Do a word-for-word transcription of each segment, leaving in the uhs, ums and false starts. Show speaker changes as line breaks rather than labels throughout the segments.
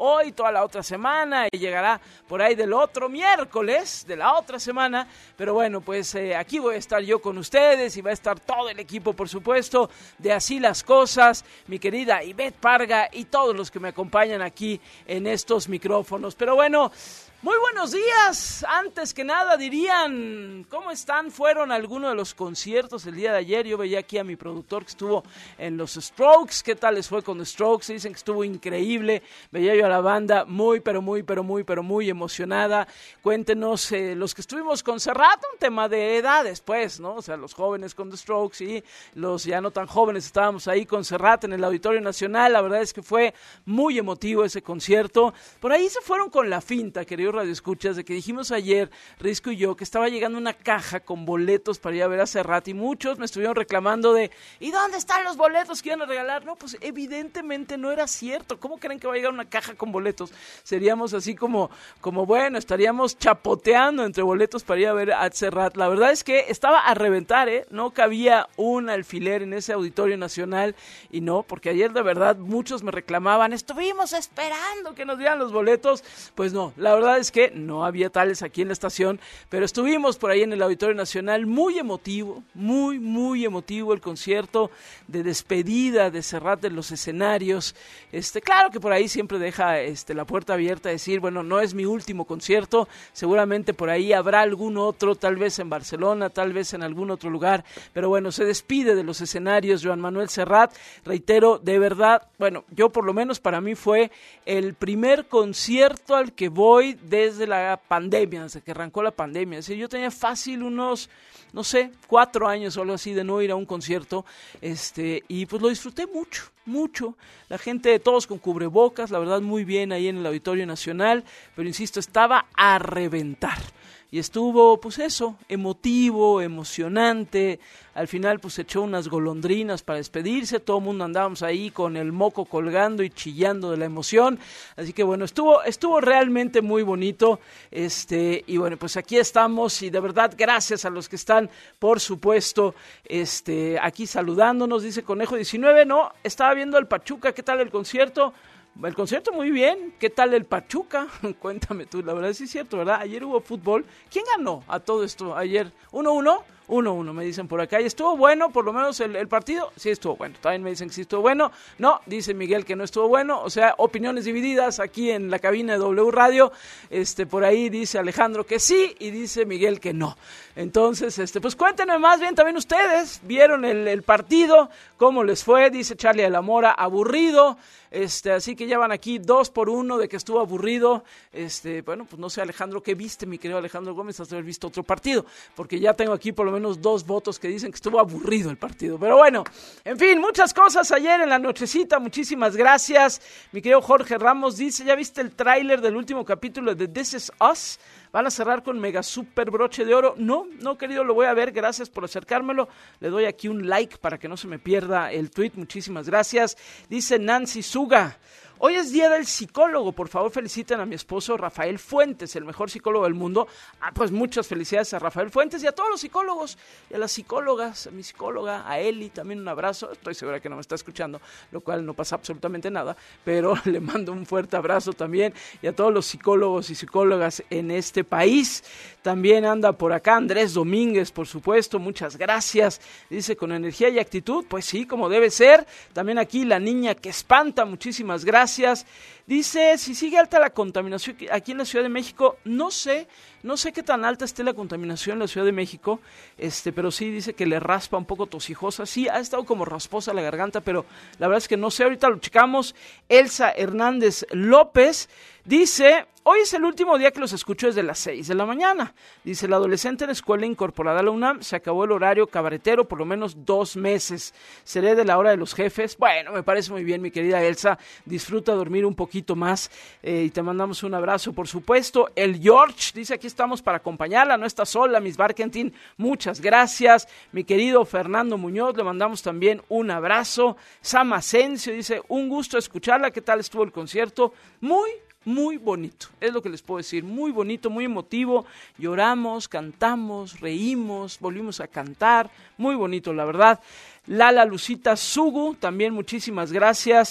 hoy, toda la otra semana, y llegará por ahí del otro miércoles de la otra semana, pero bueno, pues eh, aquí voy a estar yo con ustedes y va a estar todo el equipo, por supuesto, de Así las Cosas, mi querida Ivette Parga y todos los que me acompañan aquí en estos micrófonos. Pero bueno, muy buenos días. Antes que nada dirían, ¿cómo están? ¿Fueron a alguno de los conciertos el día de ayer? Yo veía aquí a mi productor que estuvo en los Strokes. ¿Qué tal les fue con los Strokes? Dicen que estuvo increíble. Veía yo a la banda muy, pero muy, pero muy, pero muy emocionada. Cuéntenos, eh, los que estuvimos con Serrat, un tema de edades, pues, ¿no? O sea, los jóvenes con The Strokes y los ya no tan jóvenes estábamos ahí con Serrat en el Auditorio Nacional. La verdad es que fue muy emotivo ese concierto. Por ahí se fueron con la finta, queridos radioescuchas, de que dijimos ayer, Risco y yo, que estaba llegando una caja con boletos para ir a ver a Serrat y muchos me estuvieron reclamando de ¿y dónde están los boletos que iban a regalar? No, pues evidentemente no era cierto. ¿Cómo creen que va a llegar una caja con boletos? Seríamos así como, como bueno, estaríamos chapoteando entre boletos para ir a ver a Serrat. La verdad es que estaba a reventar, ¿eh? No cabía un alfiler en ese Auditorio Nacional y no, porque ayer de verdad muchos me reclamaban, estuvimos esperando que nos dieran los boletos. Pues no, la verdad es que no había tales aquí en la estación, pero estuvimos por ahí en el Auditorio Nacional, muy emotivo, muy, muy emotivo el concierto de despedida de Serrat de los escenarios. Este, claro que por ahí siempre deja este, la puerta abierta a decir, bueno, no es mi último concierto, seguramente por ahí habrá algún otro, tal vez en Barcelona, tal vez en algún otro lugar, pero bueno, se despide de los escenarios Joan Manuel Serrat. Reitero, de verdad, bueno, yo por lo menos para mí fue el primer concierto al que voy desde la pandemia, desde que arrancó la pandemia. Es decir, yo tenía fácil unos, no sé, cuatro años o algo así de no ir a un concierto, este, y pues lo disfruté mucho, mucho. La gente, todos con cubrebocas, la verdad muy bien ahí en el Auditorio Nacional, pero insisto, estaba a reventar. Y estuvo, pues eso, emotivo, emocionante. Al final, pues echó unas golondrinas para despedirse. Todo el mundo andábamos ahí con el moco colgando y chillando de la emoción. Así que bueno, estuvo, estuvo realmente muy bonito. Este, y bueno, pues aquí estamos. Y de verdad, gracias a los que están, por supuesto, este, aquí saludándonos. Dice Conejo diecinueve, no, estaba viendo el Pachuca. ¿Qué tal el concierto? El concierto muy bien. ¿Qué tal el Pachuca? Cuéntame tú, la verdad sí es cierto, ¿verdad? Ayer hubo fútbol. ¿Quién ganó a todo esto ayer? ¿uno uno? uno uno me dicen por acá. ¿Y estuvo bueno por lo menos el, el partido? Sí estuvo bueno. También me dicen que sí estuvo bueno. No, dice Miguel que no estuvo bueno. O sea, opiniones divididas aquí en la cabina de W Radio. Este, por ahí dice Alejandro que sí y dice Miguel que no. Entonces, este, pues cuéntenme más bien también ustedes. ¿Vieron el, el partido? ¿Cómo les fue? Dice Charlie de la Mora, aburrido. Este, así que ya van aquí dos por uno de que estuvo aburrido. Este, bueno, pues no sé, Alejandro, ¿qué viste, mi querido Alejandro Gómez? Has de haber visto otro partido, porque ya tengo aquí por lo menos dos votos que dicen que estuvo aburrido el partido. Pero bueno, en fin, muchas cosas ayer en la nochecita. Muchísimas gracias. Mi querido Jorge Ramos dice, ¿ya viste el tráiler del último capítulo de This Is Us? ¿Van a cerrar con mega super broche de oro? No, no, querido, lo voy a ver. Gracias por acercármelo. Le doy aquí un like para que no se me pierda el tweet. Muchísimas gracias. Dice Nancy Suga, hoy es día del psicólogo, por favor feliciten a mi esposo Rafael Fuentes, el mejor psicólogo del mundo. Ah, pues muchas felicidades a Rafael Fuentes y a todos los psicólogos y a las psicólogas, a mi psicóloga, a Eli, también un abrazo. Estoy segura que no me está escuchando, lo cual no pasa absolutamente nada, pero le mando un fuerte abrazo también y a todos los psicólogos y psicólogas en este país. También anda por acá Andrés Domínguez, por supuesto, muchas gracias. Dice, con energía y actitud, pues sí, como debe ser. También aquí la niña que espanta, muchísimas gracias. Gracias. Dice, si sigue alta la contaminación aquí en la Ciudad de México, no sé, no sé qué tan alta esté la contaminación en la Ciudad de México, este, pero sí dice que le raspa un poco tosijosa, sí, ha estado como rasposa la garganta, pero la verdad es que no sé, ahorita lo checamos. Elsa Hernández López dice, hoy es el último día que los escucho desde las seis de la mañana. Dice, la adolescente en la escuela incorporada a la UNAM, se acabó el horario cabaretero por lo menos dos meses. Seré de la hora de los jefes. Bueno, me parece muy bien, mi querida Elsa. Disfruta dormir un poquito más eh, y te mandamos un abrazo, por supuesto. El George dice, aquí estamos para acompañarla, no está sola, Miss Barkentin. Muchas gracias. Mi querido Fernando Muñoz, le mandamos también un abrazo. Sam Asensio dice, un gusto escucharla. ¿Qué tal estuvo el concierto? Muy Muy bonito, es lo que les puedo decir, muy bonito, muy emotivo, lloramos, cantamos, reímos, volvimos a cantar, muy bonito la verdad. Lala Lucita Sugu, también muchísimas gracias.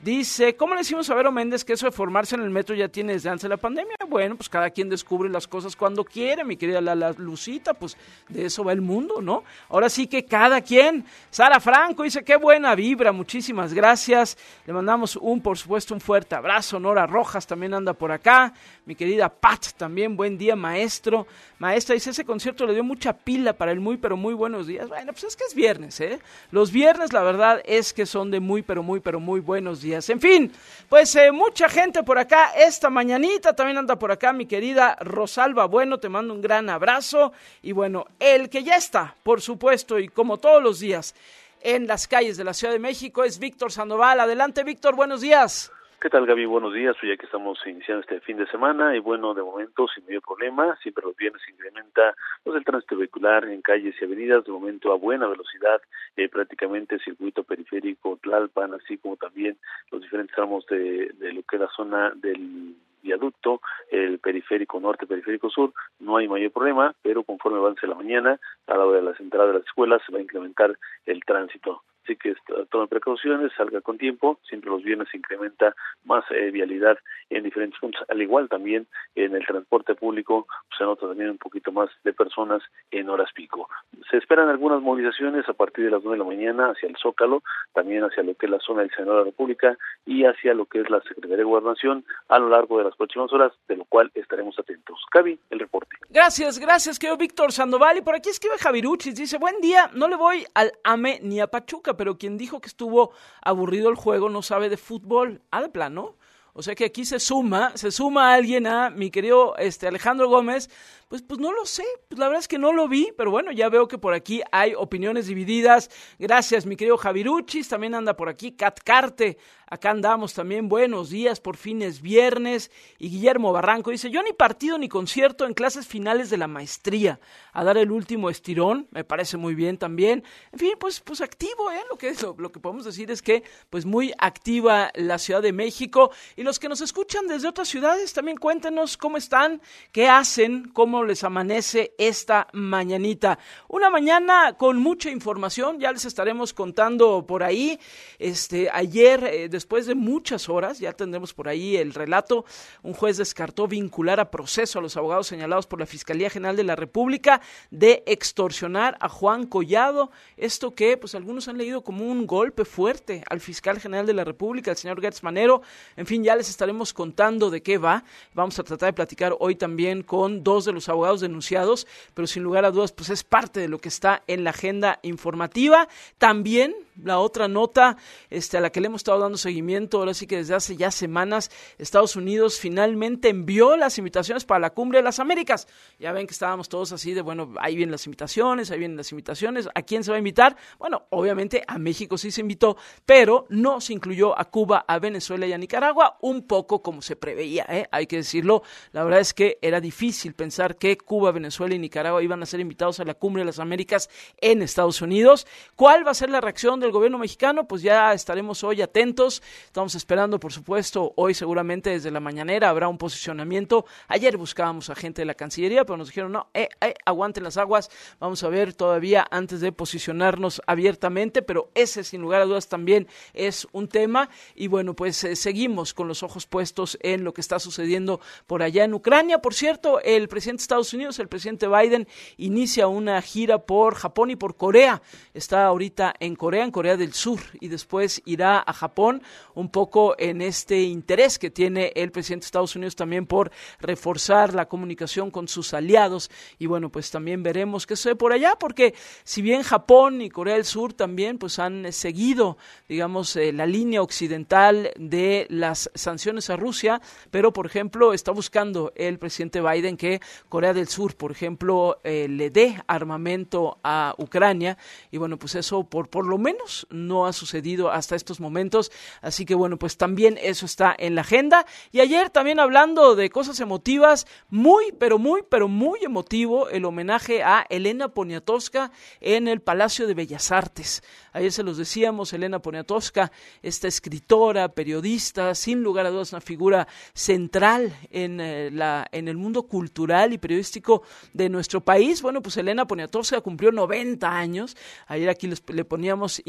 Dice, ¿cómo le decimos a Vero Méndez que eso de formarse en el metro ya tiene desde antes de la pandemia? Bueno, pues cada quien descubre las cosas cuando quiere, mi querida la, la Lucita, pues de eso va el mundo, ¿no? Ahora sí que cada quien. Sara Franco dice, qué buena vibra, muchísimas gracias. Le mandamos un, por supuesto, un fuerte abrazo. Nora Rojas también anda por acá. Mi querida Pat también, buen día, maestro. Maestra, dice, ese concierto le dio mucha pila para el muy, pero muy buenos días. Bueno, pues es que es viernes, ¿eh? Los viernes, la verdad, es que son de muy, pero muy, pero muy buenos días. En fin, pues eh, mucha gente por acá esta mañanita, también anda por acá mi querida Rosalba Bueno, te mando un gran abrazo, y bueno, el que ya está, por supuesto, y como todos los días, en las calles de la Ciudad de México es Víctor Sandoval. Adelante, Víctor, buenos días.
¿Qué tal, Gaby? Buenos días, hoy ya que estamos iniciando este fin de semana y bueno, de momento sin mayor problema, siempre los viernes se incrementa pues, el tránsito vehicular en calles y avenidas, de momento a buena velocidad, eh, prácticamente el circuito periférico Tlalpan, así como también los diferentes tramos de, de lo que es la zona del viaducto, el periférico norte, periférico sur, no hay mayor problema, pero conforme avance la mañana, a la hora de las entradas de las escuelas se va a incrementar el tránsito. Así que tomen precauciones, salga con tiempo, siempre los viernes se incrementa más eh, vialidad en diferentes puntos, al igual también en el transporte público, pues se nota también un poquito más de personas en horas pico. Se esperan algunas movilizaciones a partir de las nueve de la mañana hacia el Zócalo, también hacia lo que es la zona del Senado de la República y hacia lo que es la Secretaría de Gobernación a lo largo de las próximas horas, de lo cual estaremos atentos. Gaby, el reporte.
Gracias, gracias, querido Víctor Sandoval. Y por aquí escribe Javiruchis, dice, buen día, no le voy al A M E ni a Pachuca, pero quien dijo que estuvo aburrido el juego no sabe de fútbol. Ah, de plano. O sea que aquí se suma, se suma alguien a mi querido este Alejandro Gómez. Pues, pues no lo sé, pues la verdad es que no lo vi, pero bueno, ya veo que por aquí hay opiniones divididas. Gracias, mi querido Javiruchis, también anda por aquí Cat Carte, acá andamos también, buenos días, por fin es viernes. Y Guillermo Barranco dice, yo ni partido ni concierto en clases finales de la maestría, a dar el último estirón, me parece muy bien también. En fin, pues, pues activo, ¿eh? Lo que, es, lo, lo que podemos decir es que, pues muy activa la Ciudad de México. Y los que nos escuchan desde otras ciudades, también cuéntenos cómo están, qué hacen, cómo les amanece esta mañanita. Una mañana con mucha información, ya les estaremos contando por ahí. Este, ayer, eh, después de muchas horas, ya tendremos por ahí el relato, un juez descartó vincular a proceso a los abogados señalados por la Fiscalía General de la República de extorsionar a Juan Collado. Esto que, pues algunos han leído como un golpe fuerte al fiscal general de la República, el señor Gertz Manero. En fin, ya les estaremos contando de qué va. Vamos a tratar de platicar hoy también con dos de los abogados denunciados, pero sin lugar a dudas, pues es parte de lo que está en la agenda informativa. También la otra nota este, a la que le hemos estado dando seguimiento, ahora sí que desde hace ya semanas, Estados Unidos finalmente envió las invitaciones para la Cumbre de las Américas. Ya ven que estábamos todos así de, bueno, ahí vienen las invitaciones, ahí vienen las invitaciones. ¿A quién se va a invitar? Bueno, obviamente a México sí se invitó, pero no se incluyó a Cuba, a Venezuela y a Nicaragua, un poco como se preveía, ¿eh? Hay que decirlo. La verdad es que era difícil pensar que Cuba, Venezuela y Nicaragua iban a ser invitados a la Cumbre de las Américas en Estados Unidos. ¿Cuál va a ser la reacción del gobierno mexicano? Pues ya estaremos hoy atentos. Estamos esperando, por supuesto, hoy seguramente desde la mañanera habrá un posicionamiento. Ayer buscábamos a gente de la Cancillería, pero nos dijeron, no, eh, eh, aguanten las aguas. Vamos a ver todavía antes de posicionarnos abiertamente, pero ese sin lugar a dudas también es un tema. Y bueno, pues eh, seguimos con los ojos puestos en lo que está sucediendo por allá en Ucrania. Por cierto, el presidente de Estados Unidos, el presidente Biden, inicia una gira por Japón y por Corea. Está ahorita en Corea, en Corea del Sur, y después irá a Japón, un poco en este interés que tiene el presidente de Estados Unidos también por reforzar la comunicación con sus aliados. Y bueno, pues también veremos qué sucede por allá, porque si bien Japón y Corea del Sur también pues han seguido, digamos, eh, la línea occidental de las sanciones a Rusia, pero por ejemplo está buscando el presidente Biden que Corea del Sur, por ejemplo, eh, le dé armamento a Ucrania, y bueno, pues eso por, por lo menos no ha sucedido hasta estos momentos, así que bueno, pues también eso está en la agenda. Y ayer también hablando de cosas emotivas, muy, pero muy, pero muy emotivo el homenaje a Elena Poniatowska en el Palacio de Bellas Artes. Ayer se los decíamos, Elena Poniatowska, esta escritora, periodista, sin lugar a dudas una figura central en, eh, la, en el mundo cultural y periodístico de nuestro país. Bueno, pues Elena Poniatowska cumplió noventa años. Ayer aquí les, le poníamos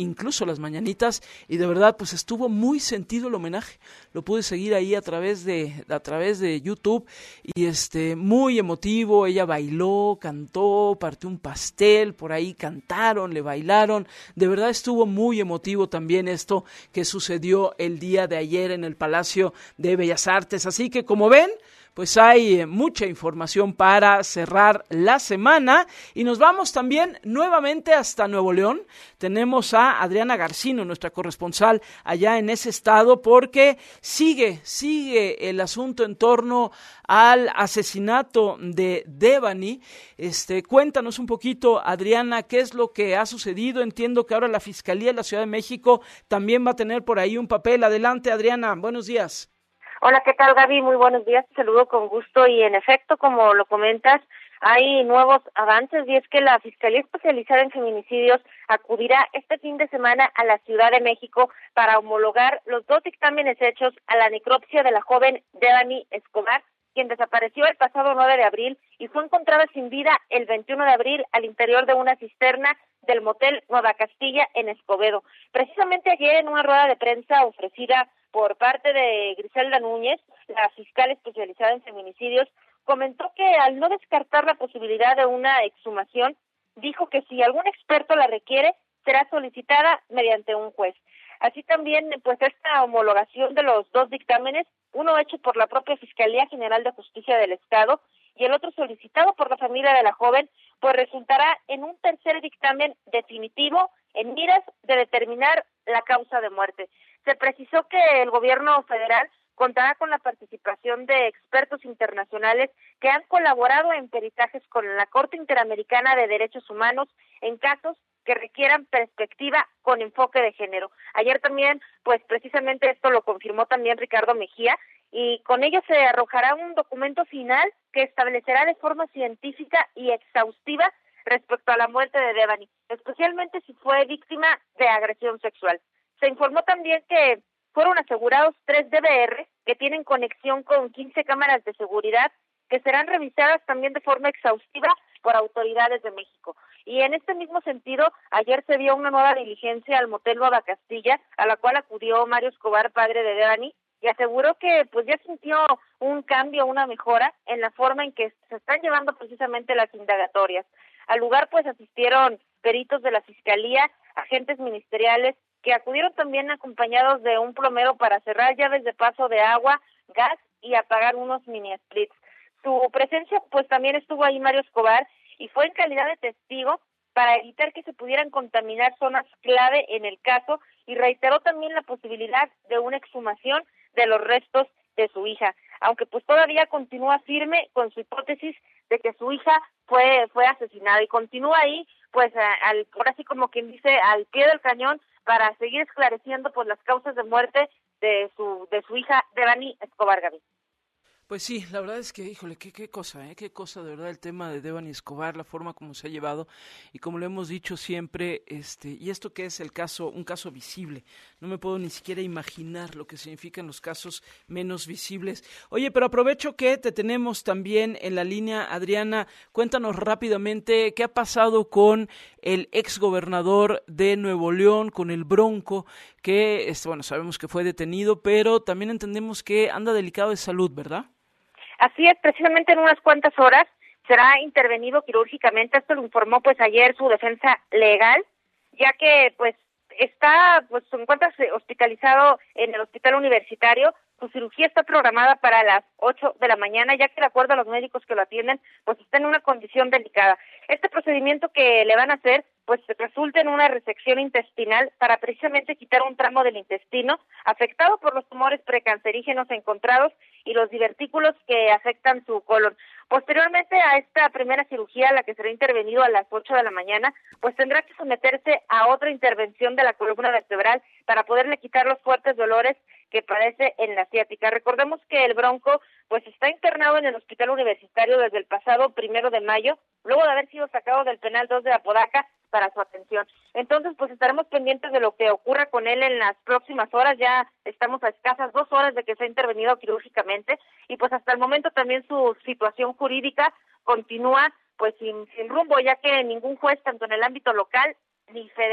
incluso las mañanitas, y de verdad pues estuvo muy sentido el homenaje. Lo pude seguir ahí a través de a través de YouTube y este muy emotivo. Ella bailó, cantó, partió un pastel, por ahí cantaron, le bailaron. De verdad estuvo muy emotivo también esto que sucedió el día de ayer en el Palacio de Bellas Artes. Así que como ven, pues hay mucha información para cerrar la semana y nos vamos también nuevamente hasta Nuevo León. Tenemos a Adriana Garcino, nuestra corresponsal allá en ese estado, porque sigue, sigue el asunto en torno al asesinato de Devani. Este, cuéntanos un poquito, Adriana, qué es lo que ha sucedido. Entiendo que ahora la Fiscalía de la Ciudad de México también va a tener por ahí un papel. Adelante, Adriana, buenos días.
Hola, ¿qué tal, Gaby? Muy buenos días, te saludo con gusto y en efecto, como lo comentas, hay nuevos avances y es que la Fiscalía Especializada en Feminicidios acudirá este fin de semana a la Ciudad de México para homologar los dos dictámenes hechos a la necropsia de la joven Devani Escobar, quien desapareció el pasado nueve de abril y fue encontrada sin vida el veintiuno de abril al interior de una cisterna del motel Nueva Castilla en Escobedo. Precisamente ayer en una rueda de prensa ofrecida por parte de Griselda Núñez, la fiscal especializada en feminicidios, comentó que al no descartar la posibilidad de una exhumación, dijo que si algún experto la requiere, será solicitada mediante un juez. Así también, pues esta homologación de los dos dictámenes, uno hecho por la propia Fiscalía General de Justicia del Estado y el otro solicitado por la familia de la joven, pues resultará en un tercer dictamen definitivo en miras de determinar la causa de muerte. Se precisó que el gobierno federal contará con la participación de expertos internacionales que han colaborado en peritajes con la Corte Interamericana de Derechos Humanos en casos que requieran perspectiva con enfoque de género. Ayer también, pues precisamente esto lo confirmó también Ricardo Mejía, y con ello se arrojará un documento final que establecerá de forma científica y exhaustiva respecto a la muerte de Devani, especialmente si fue víctima de agresión sexual. Se informó también que fueron asegurados tres D V R que tienen conexión con quince cámaras de seguridad que serán revisadas también de forma exhaustiva por autoridades de México. Y en este mismo sentido, ayer se dio una nueva diligencia al motel Nueva Castilla, a la cual acudió Mario Escobar, padre de Devani, y aseguró que pues ya sintió un cambio, una mejora en la forma en que se están llevando precisamente las indagatorias. Al lugar pues asistieron peritos de la Fiscalía, agentes ministeriales, que acudieron también acompañados de un plomero para cerrar llaves de paso de agua, gas y apagar unos mini splits. Su presencia pues también estuvo ahí Mario Escobar y fue en calidad de testigo para evitar que se pudieran contaminar zonas clave en el caso, y reiteró también la posibilidad de una exhumación de los restos de su hija, aunque pues todavía continúa firme con su hipótesis de que su hija fue fue asesinada y continúa ahí pues al, por así como quien dice, al pie del cañón para seguir esclareciendo pues las causas de muerte de su de su hija Devani Escobar, Gaby.
Pues sí, la verdad es que, híjole, qué, qué cosa, ¿eh? Qué cosa, de verdad, el tema de Devani Escobar, la forma como se ha llevado, y como lo hemos dicho siempre, este, y esto que es el caso, un caso visible, no me puedo ni siquiera imaginar lo que significan los casos menos visibles. Oye, pero aprovecho que te tenemos también en la línea, Adriana, cuéntanos rápidamente qué ha pasado con el exgobernador de Nuevo León, con el Bronco, que, este, bueno, sabemos que fue detenido, pero también entendemos que anda delicado de salud, ¿verdad?
Así es, precisamente en unas cuantas horas será intervenido quirúrgicamente. Esto lo informó pues ayer su defensa legal, ya que pues está, pues se encuentra hospitalizado en el hospital universitario. Su cirugía está programada para las ocho de la mañana, ya que de acuerdo a los médicos que lo atienden, pues está en una condición delicada. Este procedimiento que le van a hacer, pues resulta en una resección intestinal para precisamente quitar un tramo del intestino afectado por los tumores precancerígenos encontrados y los divertículos que afectan su colon. Posteriormente a esta primera cirugía, a la que será intervenido a las ocho de la mañana, pues tendrá que someterse a otra intervención de la columna vertebral para poderle quitar los fuertes dolores que padece en la ciática. Recordemos que el Bronco pues está internado en el hospital universitario desde el pasado primero de mayo, luego de haber sido sacado del penal dos de Apodaca para su atención. Entonces, pues estaremos pendientes de lo que ocurra con él en las próximas horas. Ya estamos a escasas dos horas de que sea intervenido quirúrgicamente, y pues hasta el momento también su situación jurídica continúa pues sin, sin rumbo, ya que ningún juez, tanto en el ámbito local ni federal,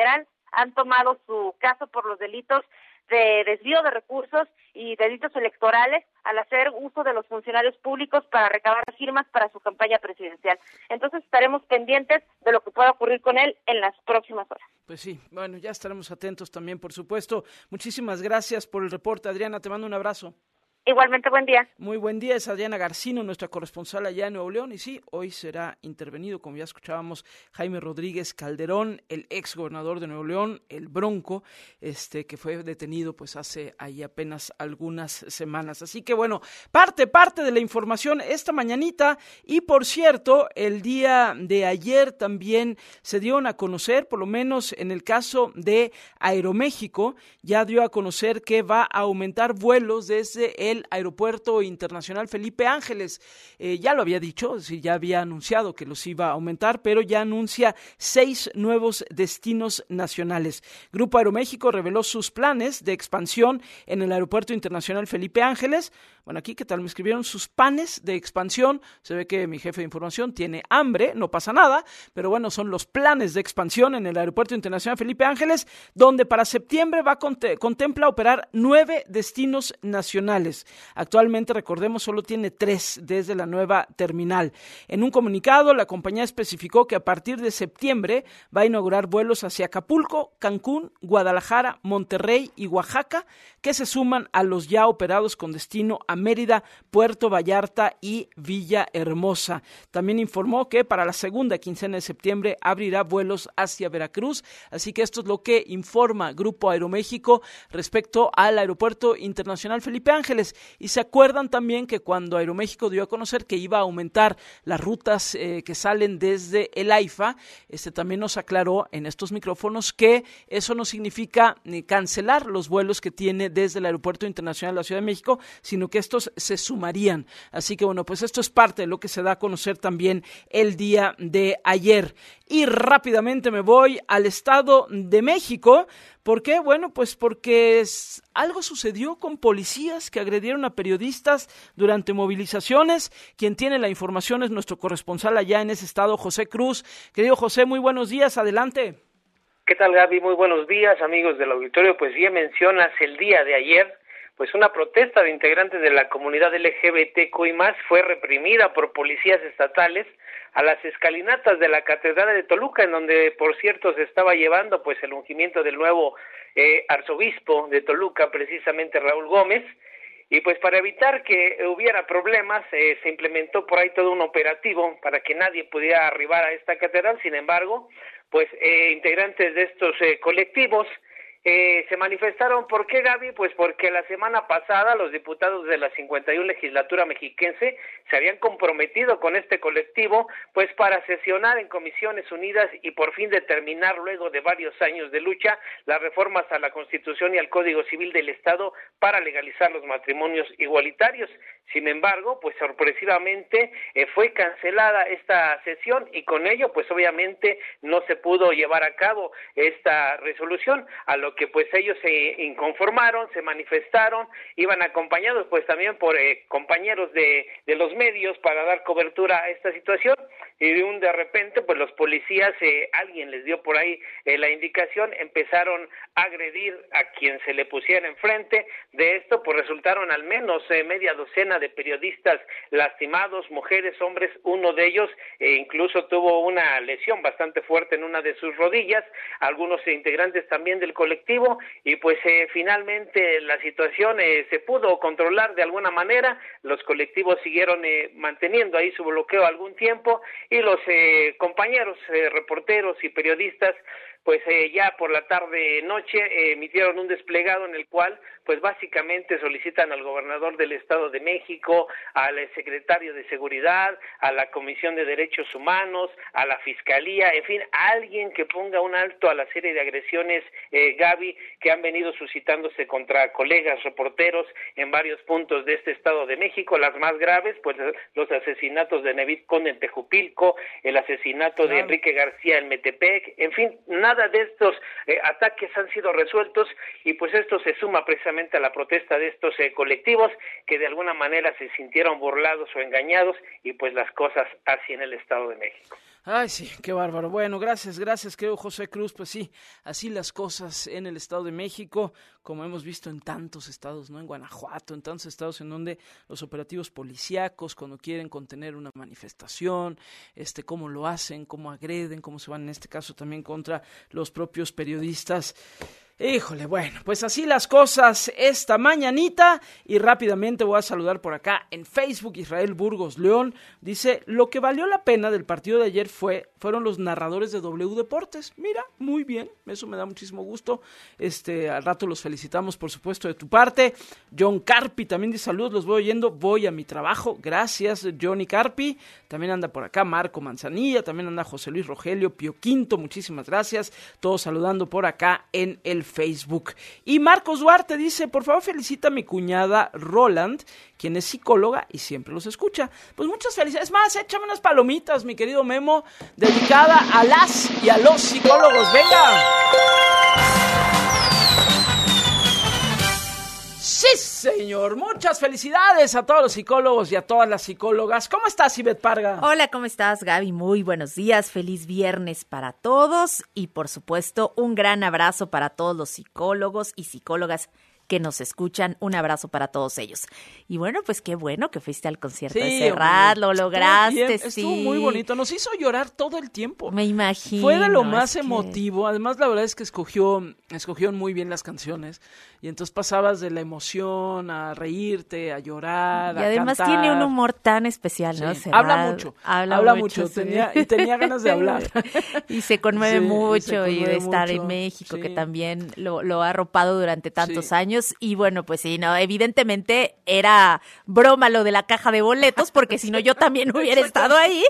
han tomado su caso por los delitos de desvío de recursos y delitos electorales al hacer uso de los funcionarios públicos para recabar firmas para su campaña presidencial. Entonces estaremos pendientes de lo que pueda ocurrir con él en las próximas horas.
Pues sí, bueno, ya estaremos atentos también, por supuesto. Muchísimas gracias por el reporte, Adriana, te mando un abrazo.
Igualmente, buen día.
Muy buen día, es Adriana Garcino, nuestra corresponsal allá en Nuevo León, y sí, hoy será intervenido, como ya escuchábamos, Jaime Rodríguez Calderón, el ex gobernador de Nuevo León, el Bronco, este que fue detenido pues hace ahí apenas algunas semanas. Así que bueno, parte, parte de la información esta mañanita, y por cierto, el día de ayer también se dieron a conocer, por lo menos en el caso de Aeroméxico, ya dio a conocer que va a aumentar vuelos desde el Aeropuerto Internacional Felipe Ángeles. Eh, ya lo había dicho, sí, ya había anunciado que los iba a aumentar, pero ya anuncia seis nuevos destinos nacionales. Grupo Aeroméxico reveló sus planes de expansión en el Aeropuerto Internacional Felipe Ángeles. Bueno, aquí, ¿qué tal? Me escribieron sus planes de expansión. Se ve que mi jefe de información tiene hambre, no pasa nada, pero bueno, son los planes de expansión en el Aeropuerto Internacional Felipe Ángeles, donde para septiembre va a cont- contempla operar nueve destinos nacionales. Actualmente, recordemos, solo tiene tres desde la nueva terminal. En un comunicado, la compañía especificó que a partir de septiembre va a inaugurar vuelos hacia Acapulco, Cancún, Guadalajara, Monterrey y Oaxaca, que se suman a los ya operados con destino a Mérida, Puerto Vallarta y Villahermosa. También informó que para la segunda quincena de septiembre abrirá vuelos hacia Veracruz, así que esto es lo que informa Grupo Aeroméxico respecto al Aeropuerto Internacional Felipe Ángeles. Y se acuerdan también que cuando Aeroméxico dio a conocer que iba a aumentar las rutas eh, que salen desde el AIFA, este también nos aclaró en estos micrófonos que eso no significa ni cancelar los vuelos que tiene desde el Aeropuerto Internacional de la Ciudad de México, sino que estos se sumarían. Así que bueno, pues esto es parte de lo que se da a conocer también el día de ayer. Y rápidamente me voy al Estado de México. ¿Por qué? Bueno, pues porque es, algo sucedió con policías que agredieron a periodistas durante movilizaciones. Quien tiene la información es nuestro corresponsal allá en ese estado, José Cruz. Querido José, muy buenos días, adelante.
¿Qué tal, Gaby? Muy buenos días, amigos del auditorio. Pues bien mencionas el día de ayer, pues una protesta de integrantes de la comunidad L G B T Q I más, fue reprimida por policías estatales a las escalinatas de la Catedral de Toluca, en donde, por cierto, se estaba llevando pues el ungimiento del nuevo eh, arzobispo de Toluca, precisamente Raúl Gómez. Y pues para evitar que hubiera problemas, eh, se implementó por ahí todo un operativo para que nadie pudiera arribar a esta catedral. Sin embargo, pues eh, integrantes de estos eh, colectivos Eh, se manifestaron. ¿Por qué, Gaby? Pues porque la semana pasada los diputados de la cincuenta y una legislatura mexiquense se habían comprometido con este colectivo pues para sesionar en Comisiones Unidas y por fin determinar, luego de varios años de lucha, las reformas a la Constitución y al Código Civil del Estado para legalizar los matrimonios igualitarios. Sin embargo, pues sorpresivamente eh, fue cancelada esta sesión y con ello pues obviamente no se pudo llevar a cabo esta resolución, a lo que pues ellos se inconformaron, se manifestaron, iban acompañados pues también por eh, compañeros de, de los medios para dar cobertura a esta situación, y de un de repente pues los policías, eh, alguien les dio por ahí eh, la indicación, empezaron a agredir a quien se le pusiera enfrente. De esto pues resultaron al menos eh, media docena de periodistas lastimados, mujeres, hombres. Uno de ellos eh, incluso tuvo una lesión bastante fuerte en una de sus rodillas, algunos eh, integrantes también del colectivo, y pues eh, finalmente la situación eh, se pudo controlar de alguna manera. Los colectivos siguieron eh, manteniendo ahí su bloqueo algún tiempo, y los eh, compañeros eh, reporteros y periodistas pues eh, ya por la tarde noche eh, emitieron un desplegado en el cual pues básicamente solicitan al gobernador del Estado de México, al secretario de Seguridad, a la Comisión de Derechos Humanos, a la Fiscalía, en fin, a alguien que ponga un alto a la serie de agresiones, eh, Gaby, que han venido suscitándose contra colegas reporteros en varios puntos de este Estado de México. Las más graves, pues los asesinatos de Nevid Conde en Tejupilco, el asesinato claro. de Enrique García en Metepec, en fin, nada de estos eh, ataques han sido resueltos, y pues esto se suma precisamente a la protesta de estos eh, colectivos que de alguna manera se sintieron burlados o engañados, y pues las cosas así en el Estado de México.
Ay, sí, qué bárbaro. Bueno, gracias, gracias, creo, José Cruz. Pues sí, así las cosas en el Estado de México, como hemos visto en tantos estados, ¿no? En Guanajuato, en tantos estados en donde los operativos policíacos, cuando quieren contener una manifestación, este, cómo lo hacen, cómo agreden, cómo se van en este caso también contra los propios periodistas. Híjole, bueno, pues así las cosas esta mañanita y rápidamente voy a saludar por acá en Facebook. Israel Burgos León dice, lo que valió la pena del partido de ayer fue fueron los narradores de W Deportes. Mira, muy bien, eso me da muchísimo gusto. Este, al rato los felicitamos, por supuesto, de tu parte. John Carpi también dice, saludos, los voy oyendo, voy a mi trabajo. Gracias, Johnny Carpi. También anda por acá Marco Manzanilla, también anda José Luis Rogelio, Pio Quinto, muchísimas gracias. Todos saludando por acá en el Facebook. Y Marcos Duarte dice, por favor felicita a mi cuñada Roland, quien es psicóloga y siempre los escucha. Pues muchas felicidades. Más, échame unas palomitas, mi querido Memo, dedicada a las y a los psicólogos. ¡Venga! Sí, señor. Muchas felicidades a todos los psicólogos y a todas las psicólogas. ¿Cómo estás, Ivette Parga?
Hola, ¿cómo estás, Gaby? Muy buenos días. Feliz viernes para todos y, por supuesto, un gran abrazo para todos los psicólogos y psicólogas que nos escuchan. Un abrazo para todos ellos. Y bueno, pues qué bueno que fuiste al concierto sí, de Serrat, lo lograste,
bien,
sí.
Estuvo muy bonito, nos hizo llorar todo el tiempo.
Me imagino.
Fue de lo más
es
emotivo,
que...
además la verdad es que escogió, escogió muy bien las canciones y entonces pasabas de la emoción a reírte, a llorar,
y
a
además
cantar.
tiene un humor tan especial, ¿no?
Sí.
Serrat,
habla mucho,
habla,
habla
mucho,
mucho
sí.
tenía, y tenía ganas de hablar.
Y se conmueve
sí,
mucho
y, se conmueve
y de estar
mucho,
en México,
sí.
que también lo, lo ha arropado durante tantos
Sí.
años. Y bueno, pues sí, no, evidentemente era broma lo de la caja de boletos, porque si no yo también hubiera estado ahí.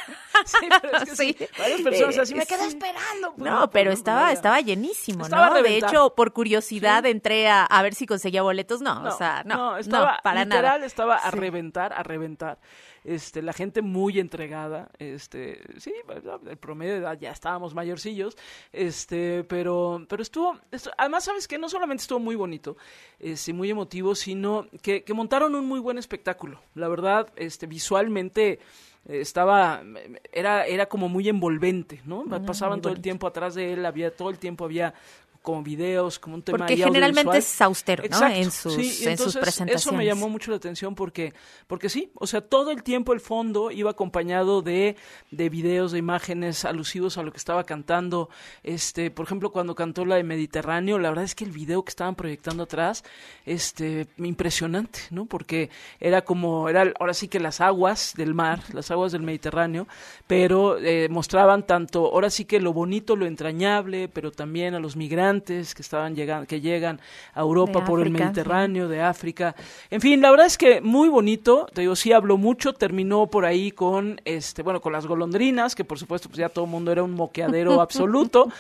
Sí, pero es que sí,
Sí.
varias personas así, me
Sí.
quedé esperando. Pues,
No, pero
no,
estaba,
no,
estaba llenísimo,
Estaba a
¿no? De
reventar.
hecho, por curiosidad
Sí.
entré a, a ver si conseguía boletos. No,
No,
o sea, no,
no, estaba,
no, para
literal,
nada.
estaba a
Sí.
reventar, a reventar. Este, la gente muy entregada, este, sí, el promedio de edad ya estábamos mayorcillos, este, pero, pero estuvo, estuvo además, ¿sabes qué? No solamente estuvo muy bonito, este, muy emotivo, sino que, que montaron un muy buen espectáculo. La verdad, este, visualmente estaba, era, era como muy envolvente, ¿no?
Ah,
Pasaban
muy
todo el
bonito.
tiempo atrás de él, había, todo el tiempo había como videos, como un tema
Porque
ahí
generalmente
audiovisual.
es austero, ¿no?
Exacto,
En sus,
sí, y
en sus
entonces
presentaciones.
eso me llamó mucho la atención porque, porque sí, o sea, todo el tiempo el fondo iba acompañado de, de videos, de imágenes alusivos a lo que estaba cantando. Este, por ejemplo, cuando cantó la de Mediterráneo, la verdad es que el video que estaban proyectando atrás, este, impresionante, ¿no? Porque era como, era ahora sí que las aguas del mar, las aguas del Mediterráneo, pero eh, mostraban tanto, ahora sí que lo bonito, lo entrañable, pero también a los migrantes que estaban llegando, que llegan a Europa
De
por el
África,
Mediterráneo, de África. En fin, la verdad es que muy bonito, te digo, sí habló mucho, terminó por ahí con, este, bueno, con las golondrinas, que por supuesto, pues ya todo el mundo era un moqueadero absoluto,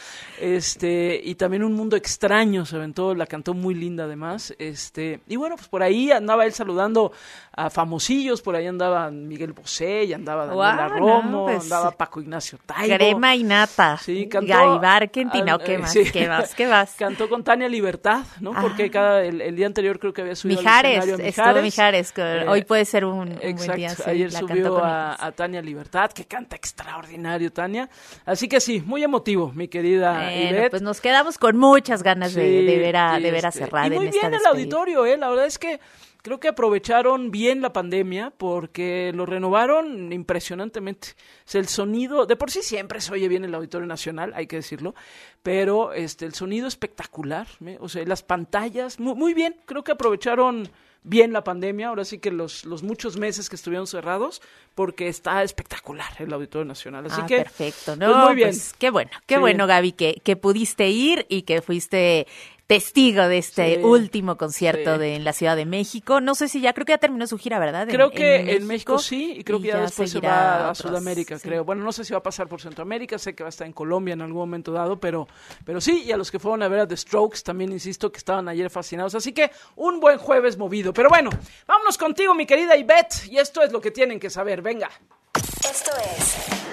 este, y también un mundo extraño, se aventó, la cantó muy linda además, este, y bueno, pues por ahí andaba él saludando a famosillos, por ahí andaba Miguel Bosé, y andaba Daniela
Guau,
Romo,
no, pues,
andaba Paco Ignacio Taibo.
Crema y nata.
Sí, cantó.
Gaby Barkentin, ¿o qué
eh,
más?
sí.
¿Qué más? ¿Qué más?
Cantó con Tania Libertad, ¿no?
Ah.
Porque cada el, el día anterior creo que había subido
Mijares,
al escenario a
estuvo
Mijares.
Mijares, que
Eh,
hoy puede ser un, un
Exacto,
buen día. Sí,
ayer
la cantó
subió
con
a,
ellos.
a Tania Libertad, que canta extraordinario, Tania. Así que sí, muy emotivo, mi querida
Bueno,
Ivette.
pues nos quedamos con muchas ganas de,
Sí,
de ver a,
y
de ver a
este,
Serrat
y muy
en esta
bien el
despedida.
auditorio, ¿eh? La verdad es que creo que aprovecharon bien la pandemia porque lo renovaron impresionantemente. O sea, el sonido, de por sí siempre se oye bien el Auditorio Nacional, hay que decirlo, pero este el sonido espectacular, ¿eh? O sea, las pantallas, muy, muy bien, creo que aprovecharon bien la pandemia, ahora sí que los, los muchos meses que estuvieron cerrados, porque está espectacular el Auditorio Nacional. Así
ah,
que,
perfecto. No,
pues muy bien.
pues qué bueno, qué
Sí.
bueno, Gaby, que, que pudiste ir y que fuiste testigo de este
Sí,
último concierto
sí.
de en la Ciudad de México. No sé si ya, creo que ya terminó su gira, ¿verdad? En-
Creo que en
México,
México, sí, y creo
y
que ya,
ya
después se
seguirá
va a
otros,
Sudamérica,
sí.
creo. Bueno, no sé si va a pasar por Centroamérica, sé que va a estar en Colombia en algún momento dado, pero, pero sí, y a los que fueron a ver a The Strokes también insisto que estaban ayer fascinados. Así que un buen jueves movido. Pero bueno, vámonos contigo, mi querida Ivette, y esto es lo que tienen que saber. Venga.
Esto es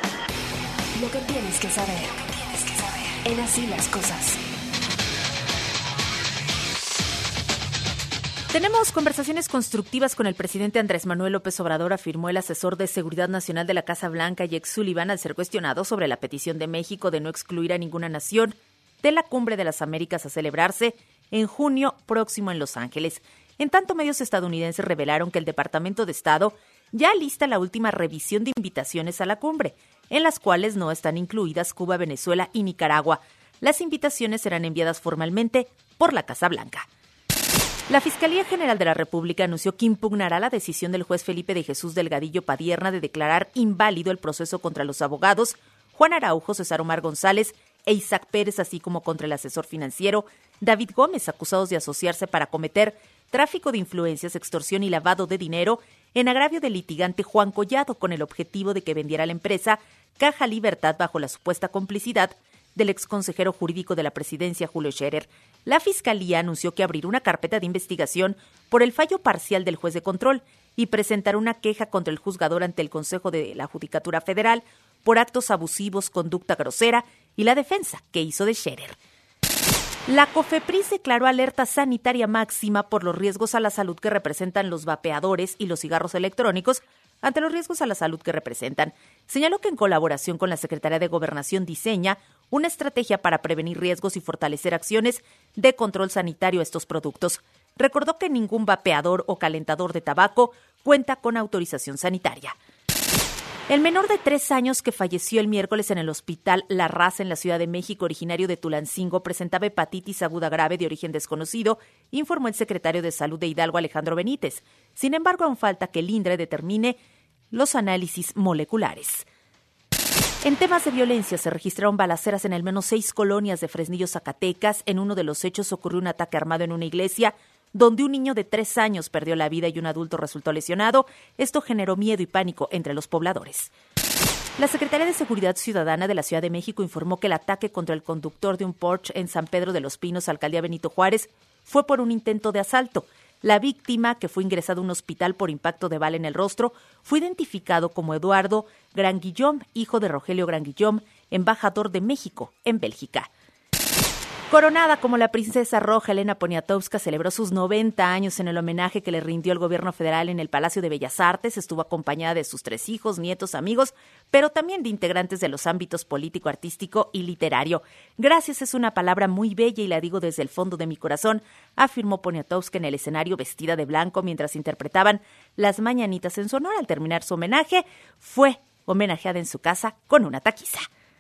lo que tienes que saber. Lo que tienes que saber. En Así las Cosas.
Tenemos conversaciones constructivas con el presidente Andrés Manuel López Obrador, afirmó el asesor de Seguridad Nacional de la Casa Blanca, Jake Sullivan, al ser cuestionado sobre la petición de México de no excluir a ninguna nación de la Cumbre de las Américas a celebrarse en junio próximo en Los Ángeles. En tanto, medios estadounidenses revelaron que el Departamento de Estado ya lista la última revisión de invitaciones a la cumbre, en las cuales no están incluidas Cuba, Venezuela y Nicaragua. Las invitaciones serán enviadas formalmente por la Casa Blanca. La Fiscalía General de la República anunció que impugnará la decisión del juez Felipe de Jesús Delgadillo Padierna de declarar inválido el proceso contra los abogados Juan Araujo, César Omar González e Isaac Pérez, así como contra el asesor financiero David Gómez, acusados de asociarse para cometer tráfico de influencias, extorsión y lavado de dinero en agravio del litigante Juan Collado, con el objetivo de que vendiera la empresa Caja Libertad bajo la supuesta complicidad del exconsejero jurídico de la presidencia, Julio Scherer. La Fiscalía anunció que abrirá una carpeta de investigación por el fallo parcial del juez de control y presentará una queja contra el juzgador ante el Consejo de la Judicatura Federal por actos abusivos, conducta grosera y la defensa que hizo de Scherer. La COFEPRIS declaró alerta sanitaria máxima por los riesgos a la salud que representan los vapeadores y los cigarros electrónicos ante los riesgos a la salud que representan. Señaló que en colaboración con la Secretaría de Gobernación diseña una estrategia para prevenir riesgos y fortalecer acciones de control sanitario a estos productos. Recordó que ningún vapeador o calentador de tabaco cuenta con autorización sanitaria. El menor de tres años que falleció el miércoles en el Hospital La Raza en la Ciudad de México, originario de Tulancingo, presentaba hepatitis aguda grave de origen desconocido, informó el secretario de Salud de Hidalgo, Alejandro Benítez. Sin embargo, aún falta que el INDRE determine los análisis moleculares. En temas de violencia, se registraron balaceras en al menos seis colonias de Fresnillo, Zacatecas. En uno de los hechos ocurrió un ataque armado en una iglesia, donde un niño de tres años perdió la vida y un adulto resultó lesionado. Esto generó miedo y pánico entre los pobladores. La Secretaría de Seguridad Ciudadana de la Ciudad de México informó que el ataque contra el conductor de un Porsche en San Pedro de los Pinos, alcaldía Benito Juárez, fue por un intento de asalto. La víctima, que fue ingresada a un hospital por impacto de bala en el rostro, fue identificado como Eduardo Granguillón, hijo de Rogelio Granguillón, embajador de México en Bélgica. Coronada como la princesa roja, Elena Poniatowska celebró sus noventa años en el homenaje que le rindió el gobierno federal en el Palacio de Bellas Artes. Estuvo acompañada de sus tres hijos, nietos, amigos, pero también de integrantes de los ámbitos político, artístico y literario. Gracias es una palabra muy bella y la digo desde el fondo de mi corazón, afirmó Poniatowska en el escenario vestida de blanco mientras interpretaban las mañanitas en su honor. Al terminar su homenaje, fue homenajeada en su casa con una taquiza.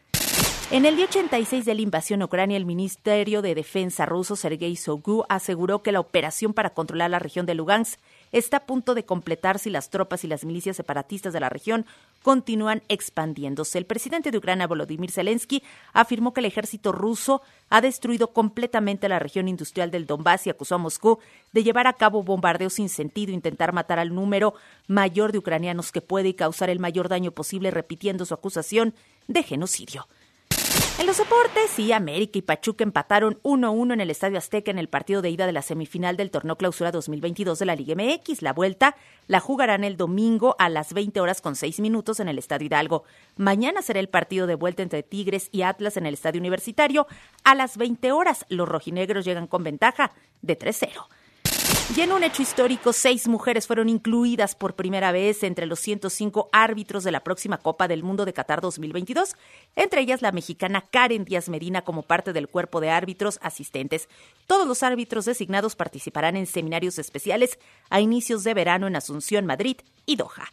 En el día ochenta y seis de la invasión a Ucrania, el Ministerio de Defensa ruso, Sergei Shoigu, aseguró que la operación para controlar la región de Lugansk está a punto de completarse y las tropas y las milicias separatistas de la región continúan expandiéndose. El presidente de Ucrania, Volodymyr Zelensky, afirmó que el ejército ruso ha destruido completamente la región industrial del Donbass y acusó a Moscú de llevar a cabo bombardeos sin sentido, intentar matar al número mayor de ucranianos que puede y causar el mayor daño posible, repitiendo su acusación de genocidio. En los deportes, sí, América y Pachuca empataron uno a uno en el Estadio Azteca en el partido de ida de la semifinal del Torneo Clausura dos mil veintidós de la Liga M X. La vuelta la jugarán el domingo a las veinte horas con seis minutos en el Estadio Hidalgo. Mañana será el partido de vuelta entre Tigres y Atlas en el Estadio Universitario. A las veinte horas, los rojinegros llegan con ventaja de tres cero. Y en un hecho histórico, seis mujeres fueron incluidas por primera vez entre los ciento cinco árbitros de la próxima Copa del Mundo de Qatar dos mil veintidós, entre ellas la mexicana Karen Díaz Medina como parte del cuerpo de árbitros asistentes. Todos los árbitros designados participarán en seminarios especiales a inicios de verano en Asunción, Madrid y Doha.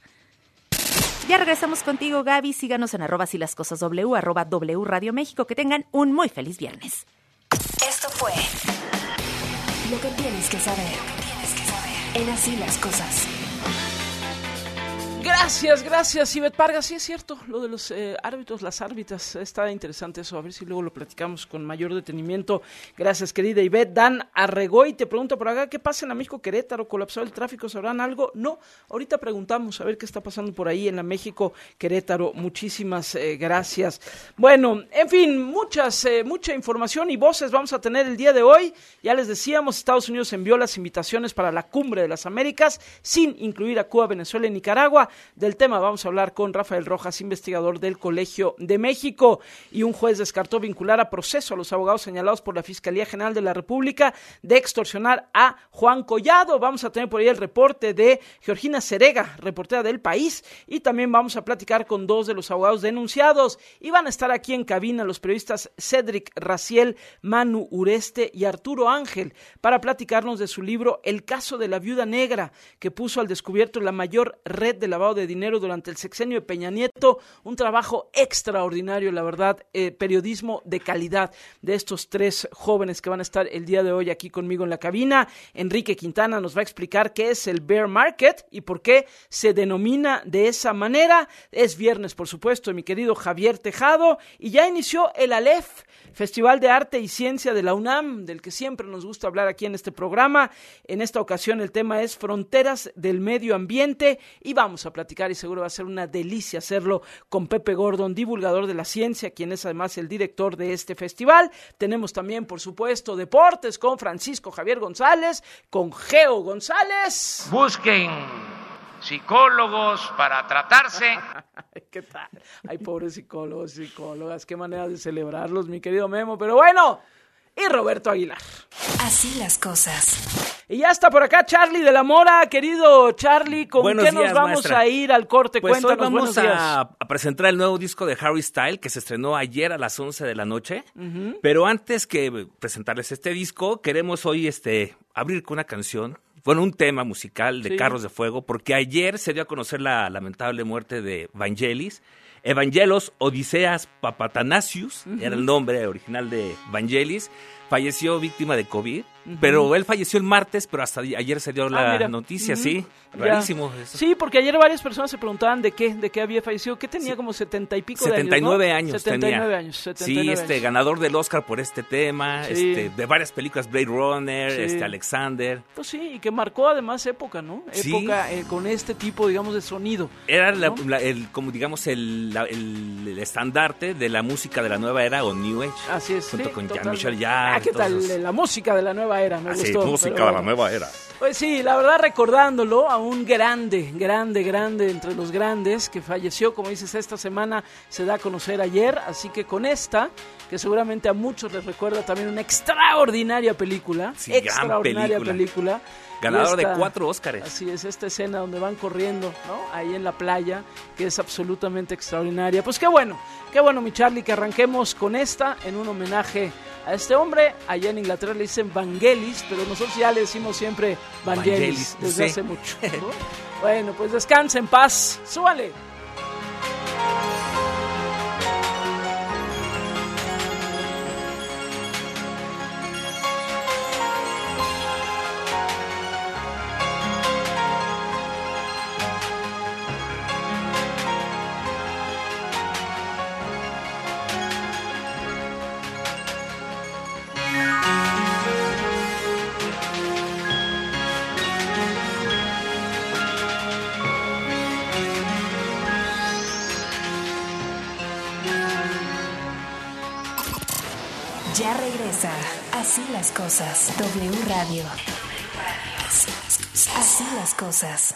Ya regresamos contigo, Gaby. Síganos en arroba si las cosas W, arroba W Radio México. Que tengan un muy feliz viernes.
Esto fue Lo que tienes que saber. En Así las Cosas.
Gracias, gracias, Ivette Parga. Sí, es cierto, lo de los eh, árbitros, las árbitras, está interesante eso, a ver si luego lo platicamos con mayor detenimiento. Gracias, querida Ivette. Dan Arregoy te pregunta por acá, ¿qué pasa en la México Querétaro? ¿Colapsó el tráfico? ¿Sabrán algo? No, ahorita preguntamos a ver qué está pasando por ahí en la México Querétaro. Muchísimas eh, gracias. Bueno, en fin, muchas, eh, mucha información y voces vamos a tener el día de hoy. Ya les decíamos, Estados Unidos envió las invitaciones para la Cumbre de las Américas, sin incluir a Cuba, Venezuela y Nicaragua. del tema vamos a hablar con Rafael Rojas, investigador del Colegio de México. Y un juez descartó vincular a proceso a los abogados señalados por la Fiscalía General de la República de extorsionar a Juan Collado. Vamos a tener por ahí el reporte de Georgina Cerega, reportera del País, y también vamos a platicar con dos de los abogados denunciados. Y van a estar aquí en cabina los periodistas Cédric Raciel, Manu Ureste y Arturo Ángel para platicarnos de su libro El caso de la viuda negra, que puso al descubierto la mayor red de lavado de dinero durante el sexenio de Peña Nieto. Un trabajo extraordinario, la verdad, eh, periodismo de calidad de estos tres jóvenes que van a estar el día de hoy aquí conmigo en la cabina. Enrique Quintana nos va a explicar qué es el bear market y por qué se denomina de esa manera. Es viernes, por supuesto, de mi querido Javier Tejado, y ya inició el Aleph, Festival de Arte y Ciencia de la UNAM, del que siempre nos gusta hablar aquí en este programa. En esta ocasión el tema es Fronteras del Medio Ambiente, y vamos a platicar, y seguro va a ser una delicia hacerlo, con Pepe Gordon, divulgador de la ciencia, quien es además el director de este festival. Tenemos también, por supuesto, deportes con Francisco Javier González, con Geo González.
Busquen psicólogos para tratarse.
¿Qué tal? Ay, pobres psicólogos, psicólogas, qué manera de celebrarlos, mi querido Memo, pero bueno, y Roberto Aguilar.
Así las cosas.
Y ya está por acá Charlie de la Mora, querido Charlie, ¿con
buenos
qué
días,
nos vamos
maestra.
a ir al corte?
Pues
Cuéntanos,
hoy vamos
buenos días.
a, a presentar el nuevo disco de Harry Styles, que se estrenó ayer a las once de la noche.
Uh-huh.
Pero antes que presentarles este disco, queremos hoy este abrir con una canción, bueno, un tema musical de
Sí.
Carros de Fuego, porque ayer se dio a conocer la lamentable muerte de Vangelis. Evangelos Odiseas Papatanasius,
Uh-huh.
era el nombre original de Vangelis. Falleció víctima de COVID,
Uh-huh.
pero él falleció el martes, pero hasta ayer se dio
Ah,
la
mira.
noticia,
Ujú.
sí,
Ya.
rarísimo eso.
Sí, porque ayer varias personas se preguntaban de qué, de qué había fallecido, que tenía como setenta y pico
setenta y nueve
de años, ¿no?
años
setenta y nueve
tenía.
años, setenta y
Sí,
nueve
este
años.
ganador del Oscar por este tema,
Sí.
este de varias películas, Blade Runner,
Sí.
este Alexander.
Pues sí, y que marcó además época, ¿no?
Sí.
Época eh, con este tipo, digamos, de sonido.
Era la-
¿no?
la- el como digamos el, la- el, el estandarte de la música de la nueva era o New Age.
Así es.
Junto
sí,
con
totalmente.
Jean-Michel Jarre.
Ah, ¿qué
todos
tal?
esos.
La música de la nueva era, me
Ah, sí,
gustó.
música
pero
de la
bueno.
nueva era.
Pues sí, la verdad, recordándolo a un grande, grande, grande entre los grandes que falleció, como dices, esta semana se da a conocer ayer, así que con esta, que seguramente a muchos les recuerda también una extraordinaria película,
Sí, gran
extraordinaria
película.
película.
Ganador
Y esta-
de cuatro Óscares.
Así es, esta escena donde van corriendo, ¿no? Ahí en la playa, que es absolutamente extraordinaria. Pues qué bueno, qué bueno, mi Charlie, que arranquemos con esta en un homenaje a este hombre. Allá en Inglaterra le dicen Vangelis, pero nosotros ya le decimos siempre Vangelis,
Vangelis,
desde
sí.
hace mucho, ¿no? Bueno, pues descansa en paz. ¡Súbale!
Ya regresa. Así las cosas. W Radio. Así las cosas.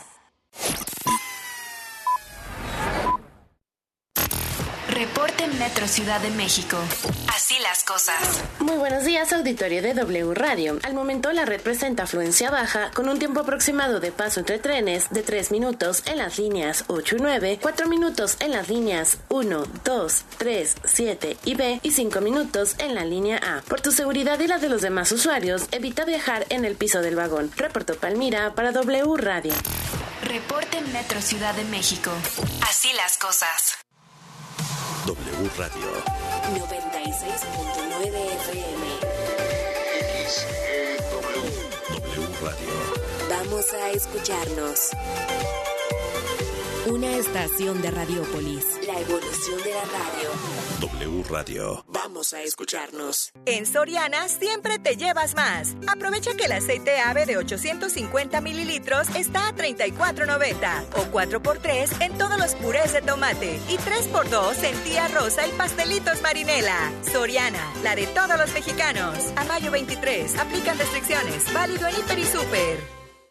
Reporte Metro Ciudad de México. Así las cosas.
Muy buenos días, auditorio de W Radio. Al momento la red presenta afluencia baja con un tiempo aproximado de paso entre trenes de tres minutos en las líneas ocho y nueve, cuatro minutos en las líneas uno, dos, tres, siete y B y cinco minutos en la línea A. Por tu seguridad y la de los demás usuarios, evita viajar en el piso del vagón. Reportó Palmira para W Radio.
Reporte Metro Ciudad de México. Así las cosas.
W Radio.
noventa y seis punto nueve F M.
W Radio.
Vamos a escucharnos. Una estación de Radiópolis. La evolución de la radio.
W Radio.
Vamos a escucharnos.
En Soriana siempre te llevas más. Aprovecha que el aceite ave de ochocientos cincuenta mililitros está a treinta y cuatro noventa o cuatro por tres en todos los purés de tomate y tres por dos en tía rosa y pastelitos marinela. Soriana, la de todos los mexicanos. A mayo veintitrés, aplican restricciones. Válido en Hiper y Super.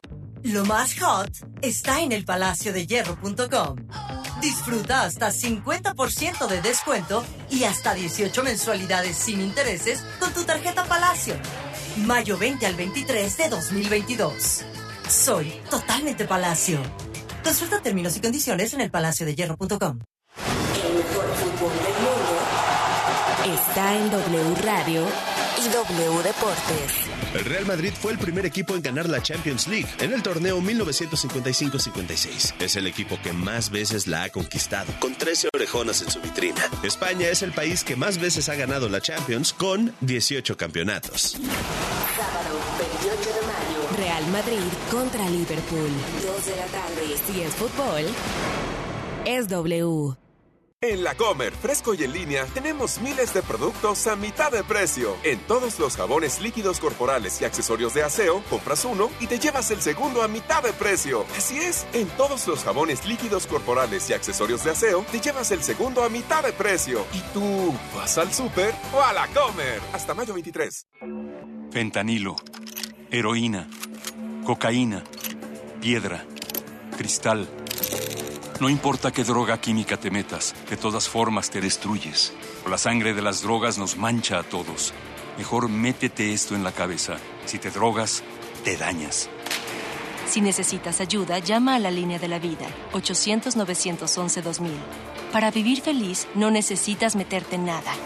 Lo más hot está en el palacio de hierro punto com. Disfruta hasta cincuenta por ciento de descuento y hasta dieciocho mensualidades sin intereses con tu tarjeta Palacio. Mayo veinte al veintitrés de dos mil veintidós. Soy totalmente Palacio. Consulta términos y condiciones en el palacio de hierro punto com.
El mejor fútbol del mundo está en W Radio y W Deportes.
El Real Madrid fue el primer equipo en ganar la Champions League en el torneo mil novecientos cincuenta y cinco cincuenta y seis. Es el equipo que más veces la ha conquistado, con trece orejonas en su vitrina. España es el país que más veces ha ganado la Champions, con dieciocho campeonatos.
Sábado veintiocho de mayo. Real Madrid contra Liverpool. dos de la tarde. Si es fútbol, es W.
En La Comer, fresco y en línea, tenemos miles de productos a mitad de precio. En todos los jabones líquidos corporales y accesorios de aseo, compras uno y te llevas el segundo a mitad de precio. Así es, en todos los jabones líquidos corporales y accesorios de aseo, te llevas el segundo a mitad de precio. ¿Y tú vas al súper o a La Comer? Hasta mayo veintitrés.
Fentanilo, heroína, cocaína, piedra, cristal. No importa qué droga química te metas, de todas formas te destruyes. La sangre de las drogas nos mancha a todos. Mejor métete esto en la cabeza. Si te drogas, te dañas.
Si necesitas ayuda, llama a la línea de la vida, ochocientos, novecientos once, dos mil. Para vivir feliz, no necesitas meterte en nada.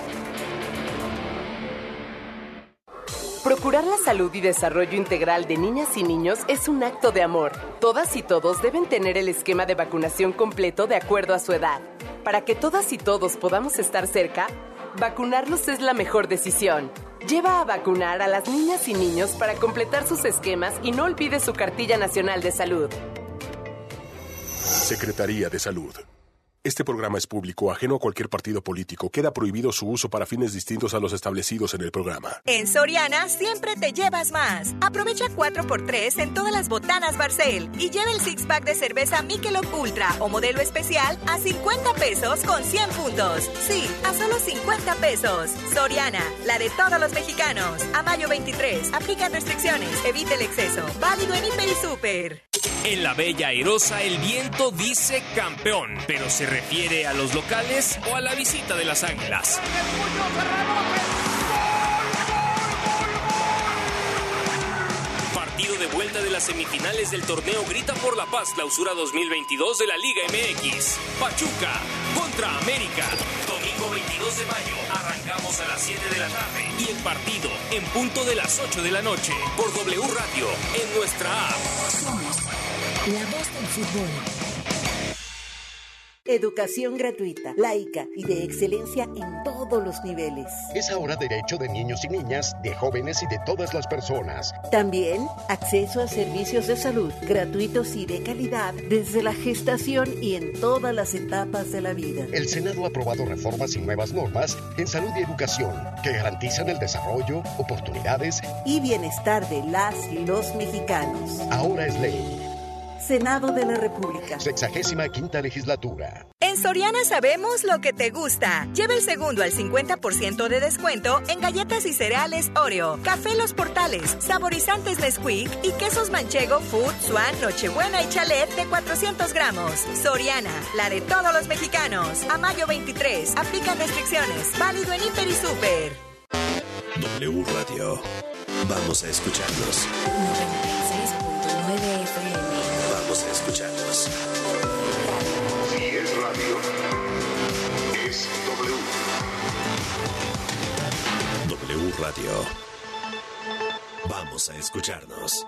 Procurar la salud y desarrollo integral de niñas y niños es un acto de amor. Todas y todos deben tener el esquema de vacunación completo de acuerdo a su edad. Para que todas y todos podamos estar cerca, vacunarlos es la mejor decisión. Lleva a vacunar a las niñas y niños para completar sus esquemas y no olvide su cartilla nacional de salud.
Secretaría de Salud. Este programa es público, ajeno a cualquier partido político. Queda prohibido su uso para fines distintos a los establecidos en el programa.
En Soriana siempre te llevas más. Aprovecha cuatro por tres en todas las botanas Barcel y lleva el six pack de cerveza Michelob Ultra o modelo especial a cincuenta pesos con cien puntos. Sí, a solo cincuenta pesos. Soriana, la de todos los mexicanos. A mayo veintitrés, aplican restricciones, evite el exceso. Válido en Hiper y Super.
En la Bella Airosa el viento dice campeón, pero se refiere a los locales o a la visita de las Águilas. Partido de vuelta de las semifinales del torneo Grita por la Paz Clausura dos mil veintidós de la Liga M X. Pachuca contra América. Domingo veintidós de mayo. Arrancamos a las siete de la tarde. Y el partido en punto de las ocho de la noche. Por W Radio en nuestra app.
Somos la voz del fútbol.
Educación gratuita, laica y de excelencia en todos los niveles.
Es ahora derecho de niños y niñas, de jóvenes y de todas las personas.
También acceso a servicios de salud gratuitos y de calidad desde la gestación y en todas las etapas de la vida.
El Senado ha aprobado reformas y nuevas normas en salud y educación que garantizan el desarrollo, oportunidades
y bienestar de las y los mexicanos.
Ahora es ley.
Senado de la República.
Sexagésima quinta legislatura.
En Soriana sabemos lo que te gusta. Lleva el segundo al cincuenta por ciento de descuento en galletas y cereales Oreo, café Los Portales, saborizantes Nesquik y quesos manchego, Food, Swan, Nochebuena y Chalet de cuatrocientos gramos. Soriana, la de todos los mexicanos. A mayo veintitrés, aplican restricciones. Válido en Hiper y Super.
W Radio. Vamos a escucharlos.
noventa y seis punto nueve F M.
Vamos a escucharlos.
Si es radio, es W.
W Radio. Vamos a escucharnos.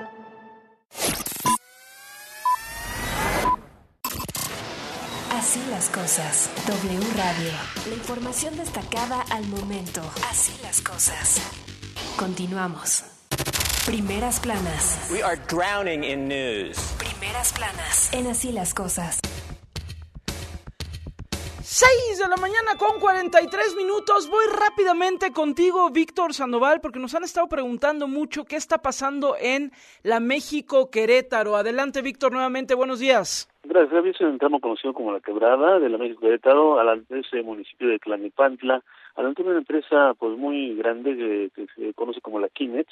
Así las cosas. W Radio. La información destacada al momento. Así las cosas. Continuamos. Primeras planas.
We are drowning in news.
Primeras planas. En Así las cosas.
seis de la mañana con cuarenta y tres minutos. Voy rápidamente contigo, Víctor Sandoval, porque nos han estado preguntando mucho qué está pasando en la México-Querétaro. Adelante, Víctor, nuevamente, buenos días.
Gracias, Gaby. Es un tramo conocido como la Quebrada de la México-Querétaro, al ese municipio de Tlalnepantla, adelante una empresa pues muy grande que, que se conoce como la Kinex,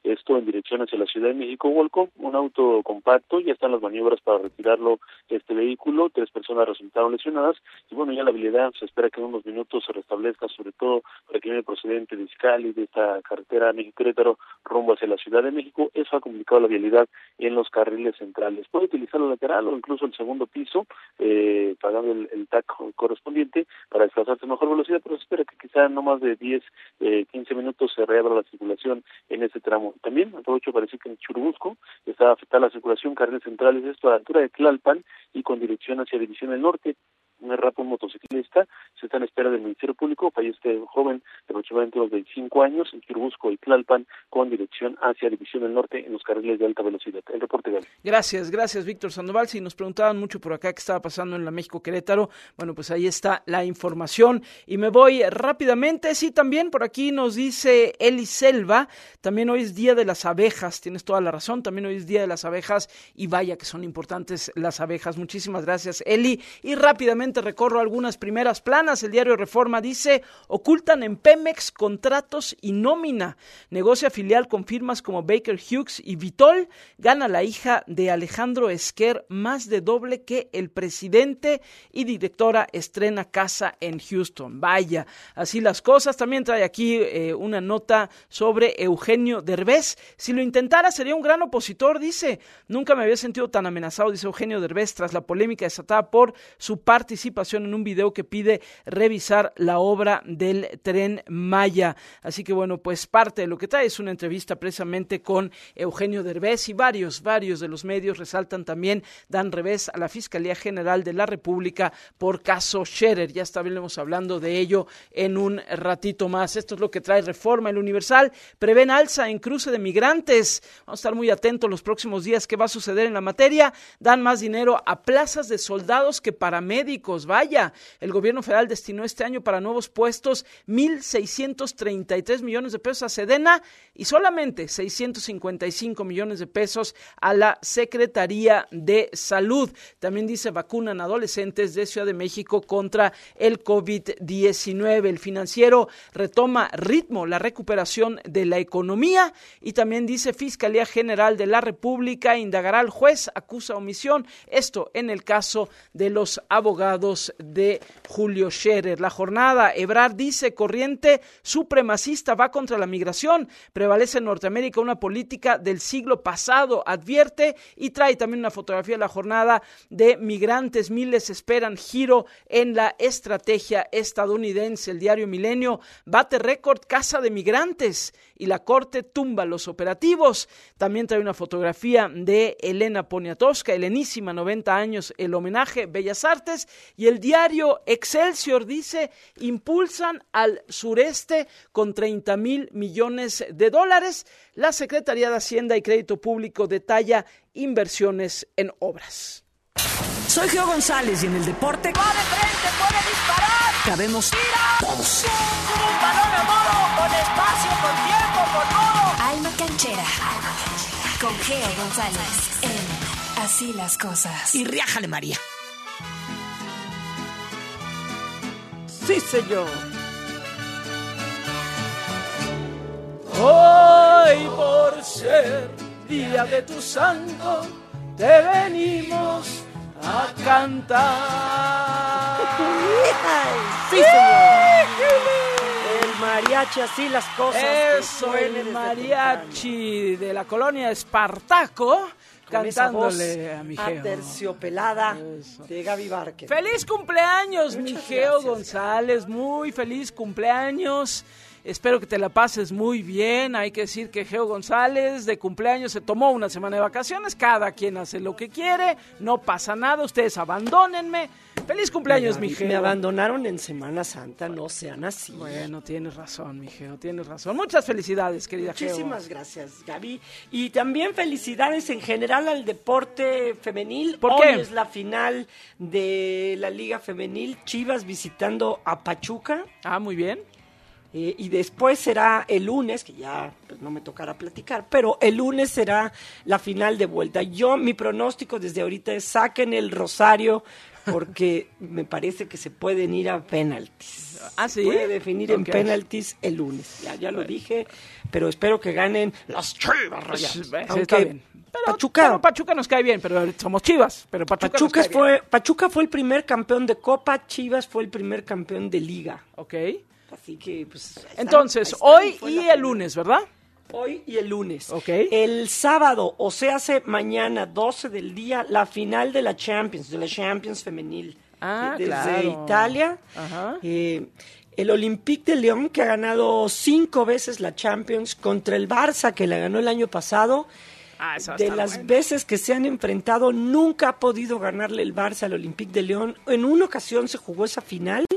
esto en dirección hacia la Ciudad de México. Volcó un auto compacto, ya están las maniobras para retirarlo de este vehículo, tres personas resultaron lesionadas, y bueno, ya la vialidad se espera que en unos minutos se restablezca, sobre todo para que viene procedente de Izcali, de esta carretera México-Querétaro, rumbo hacia la Ciudad de México. Eso ha complicado la vialidad en los carriles centrales. Puede utilizar la lateral o incluso el segundo piso, eh, pagando el, el T A C correspondiente para desplazarse a mejor velocidad, pero se espera que quizá no más de diez, quince minutos se reabra la circulación en ese tramo. También aprovecho para decir que en Churubusco está afectada la circulación, carriles centrales, esto a la altura de Tlalpan y con dirección hacia División del Norte. Un rapo, un motociclista, se está en espera del Ministerio Público, fallece este joven de aproximadamente unos veinticinco años en Churubusco y Tlalpan con dirección hacia División del Norte en los carriles de alta velocidad. El reporte, Gaby.
Gracias, gracias Víctor Sandoval. Si nos preguntaban mucho por acá qué estaba pasando en la México-Querétaro, bueno, pues ahí está la información y me voy rápidamente. Sí, también por aquí nos dice Eli Selva, también hoy es Día de las Abejas, tienes toda la razón, también hoy es Día de las Abejas y vaya que son importantes las abejas. Muchísimas gracias, Eli. Y rápidamente recorro algunas primeras planas. El diario Reforma dice: ocultan en Pemex contratos y nómina. Negocia filial con firmas como Baker Hughes y Vitol. Gana la hija de Alejandro Esquer más de doble que el presidente, y directora estrena casa en Houston. Vaya, así las cosas. También trae aquí eh, una nota sobre Eugenio Derbez. Si lo intentara sería un gran opositor, dice. Nunca me había sentido tan amenazado, dice Eugenio Derbez, tras la polémica desatada por su participación en un video que pide revisar la obra del Tren Maya. Así que bueno, pues parte de lo que trae es una entrevista precisamente con Eugenio Derbez, y varios, varios de los medios resaltan también, dan revés a la Fiscalía General de la República por caso Scherer. Ya estaremos hablando de ello en un ratito más. Esto es lo que trae Reforma. El Universal: prevén alza en cruce de migrantes. Vamos a estar muy atentos los próximos días qué va a suceder en la materia. Dan más dinero a plazas de soldados que para médicos. Vaya, el gobierno federal destinó este año para nuevos puestos mil seiscientos treinta y tres millones de pesos a Sedena y solamente seiscientos cincuenta y cinco millones de pesos a la Secretaría de Salud. También dice: vacunan adolescentes de Ciudad de México contra el COVID diecinueve. El Financiero: retoma ritmo la recuperación de la economía, y también dice: Fiscalía General de la República indagará al juez, acusa omisión. Esto en el caso de los abogados de Julio Scherer. La Jornada: Ebrard dice: corriente supremacista va contra la migración, prevalece en Norteamérica una política del siglo pasado, advierte, y trae también una fotografía de La Jornada de migrantes, miles esperan giro en la estrategia estadounidense. El diario Milenio: bate récord casa de migrantes y la Corte tumba los operativos. También trae una fotografía de Elena Poniatowska, helenísima, noventa años, el homenaje, Bellas Artes. Y el diario Excelsior dice: impulsan al sureste con treinta mil millones de dólares. La Secretaría de Hacienda y Crédito Público detalla inversiones en obras.
Soy Geo González y en el deporte
¡va de frente, puede disparar!
Cabemos
¡tira!
todos.
Un balón a modo, con espacio, con tiempo, con todo.
Alma Canchera, con Geo González en Así las Cosas.
Y riájale, María.
Sí, señor. Hoy, por ser día de tu santo, te venimos a cantar.
Sí, señor. El mariachi, así las cosas.
Eso, el mariachi de la colonia Espartaco.
Con
cantándole a mi Geo.
Aterciopelada de Gaby Barker.
¡Feliz cumpleaños,
Muchas
mi Geo
gracias,
González! Gaby. Muy feliz cumpleaños. Espero que te la pases muy bien. Hay que decir que Geo González de cumpleaños se tomó una semana de vacaciones. Cada quien hace lo que quiere. No pasa nada. Ustedes abandónenme. ¡Feliz cumpleaños, mi Geo!
Me abandonaron en Semana Santa. No sean así.
Bueno, tienes razón, mi Geo. Tienes razón. Muchas felicidades, querida Geo.
Muchísimas gracias, Gaby. Y también felicidades en general al deporte femenil.
¿Por
Hoy
qué?
es la final de la Liga Femenil. Chivas visitando a Pachuca.
Ah, muy bien.
Eh, y después será el lunes, que ya pues, no me tocará platicar, pero el lunes será la final de vuelta. Yo, mi pronóstico desde ahorita es: saquen el rosario porque me parece que se pueden ir a penaltis.
¿Ah, sí?
Puede definir
okay.
en penaltis el lunes. Ya, ya lo dije, pero espero que ganen las Chivas Rayadas.
Pues,
Aunque
está bien. Pero,
Pachuca,
pero Pachuca nos cae bien, pero somos Chivas. Pero Pachuca,
Pachuca,
nos cae
fue,
bien.
Pachuca fue el primer campeón de Copa, Chivas fue el primer campeón de Liga.
Ok.
Así que, pues... Está,
Entonces,
está,
hoy
y
el
primera.
lunes, ¿verdad?
Hoy y el lunes.
Ok.
El sábado, o sea, hace mañana, doce del día, la final de la Champions, de la Champions femenil.
Ah,
Desde
claro.
Italia.
Ajá.
Eh, el Olympique de Lyon, que ha ganado cinco veces la Champions, contra el Barça, que la ganó el año pasado.
Ah, esa
De
está
las
buena.
veces que se han enfrentado, nunca ha podido ganarle el Barça al Olympique de Lyon. En una ocasión se jugó esa final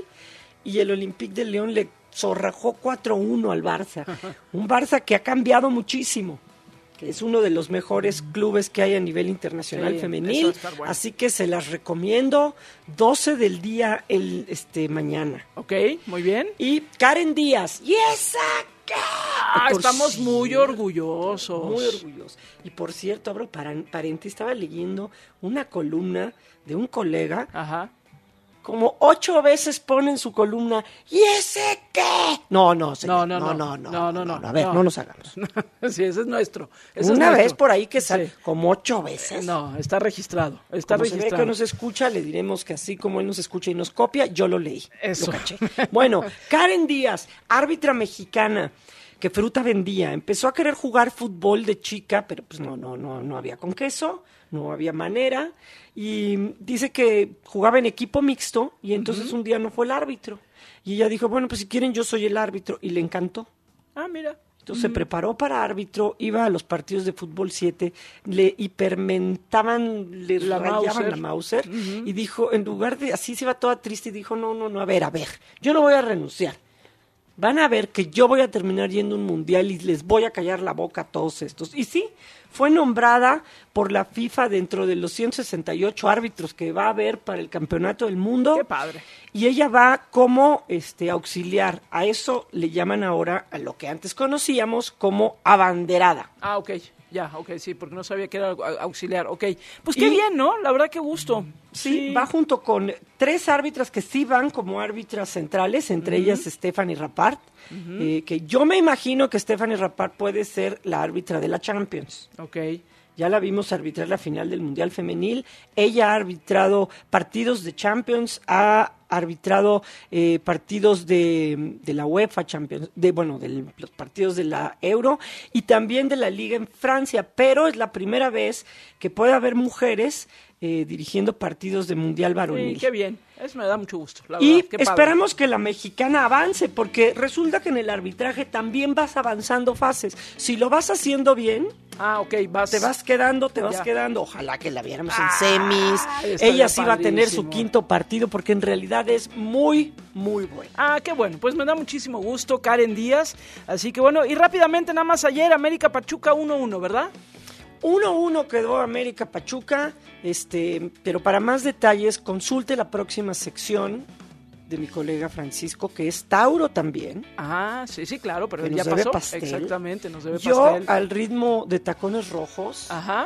y el Olympique de Lyon le zorrajó cuatro uno al Barça. Un Barça que ha cambiado muchísimo, que es uno de los mejores clubes que hay a nivel internacional
Sí,
femenil.
eso va a estar bueno.
Así que se las recomiendo. doce del día el este mañana.
Ok, muy bien.
Y Karen Díaz. ¡Y esa qué!
Ah,
Por
estamos
cierto,
muy orgullosos.
Muy orgullosos. Y por cierto, abro paran- paréntesis, estaba leyendo una columna de un colega.
Ajá.
Como ocho veces pone en su columna, ¿y ese qué? No, no, señor,
No, no,
no,
no.
no,
No, no, no.
A ver, no,
no.
nos hagamos.
Sí, ese es nuestro. Ese
Una
es
vez
nuestro.
por ahí que sale,
Sí.
como ocho veces.
No, está registrado. Está
Como se ve
registrado.
que nos escucha, le diremos que así como él nos escucha y nos copia, yo lo leí.
Eso.
Lo caché. Bueno, Karen Díaz, árbitra mexicana, que fruta vendía, empezó a querer jugar fútbol de chica, pero pues no, no, no, no había con queso, no había manera, y dice que jugaba en equipo mixto, y entonces
Ujú.
un día no fue el árbitro. Y ella dijo, bueno, pues si quieren yo soy el árbitro, y le encantó.
Ah, mira.
Entonces se preparó para árbitro, iba a los partidos de fútbol siete, le hipermentaban, le
La
rayaban
Mauser.
la Mauser,
Ujú.
y dijo, en lugar de, así se iba toda triste, y dijo, no, no, no, a ver, a ver, yo no voy a renunciar. Van a ver que yo voy a terminar yendo a un mundial y les voy a callar la boca a todos estos. Y sí, fue nombrada por la FIFA dentro de los ciento sesenta y ocho árbitros que va a haber para el campeonato del mundo.
Qué padre.
Y ella va como este auxiliar. A eso le llaman ahora a lo que antes conocíamos como abanderada.
Ah, ok. Ya, ok, sí, porque no sabía que era au- auxiliar. Ok. Pues qué
Y-
bien, ¿no? La verdad, qué gusto.
Sí, va junto con tres árbitras que sí van como árbitras centrales, entre
Ujú.
ellas Stephanie Rapart,
Ujú.
eh, que yo me imagino que Stephanie Rapart puede ser la árbitra de la Champions.
Ok.
Ya la vimos arbitrar la final del Mundial Femenil. Ella ha arbitrado partidos de Champions, ha arbitrado eh, partidos de, de la UEFA Champions, de bueno, de los partidos de la Euro y también de la Liga en Francia, pero es la primera vez que puede haber mujeres eh, dirigiendo partidos de Mundial varonil.
Sí, qué bien. Eso me da mucho gusto, la
Y
verdad. Qué padre.
esperamos que la mexicana avance, porque resulta que en el arbitraje también vas avanzando fases. Si lo vas haciendo bien,
Ah, ok, vas.
te vas quedando, te vas
Ya.
quedando. Ojalá que la viéramos
Ah,
en semis.
estaría
Ella sí va a tener su
padrísimo.
quinto partido, porque en realidad es muy, muy buena.
Ah, qué bueno, pues me da muchísimo gusto, Karen Díaz. Así que bueno, y rápidamente nada más ayer, América Pachuca uno uno, ¿verdad?
uno uno quedó América Pachuca, este, pero para más detalles consulte la próxima sección de mi colega Francisco, que es Tauro también.
Ah, sí, sí, claro, pero
que
ya
nos debe
pasó.
pastel.
Exactamente, nos debe
Yo,
pastel.
al ritmo de tacones rojos,
Ajá.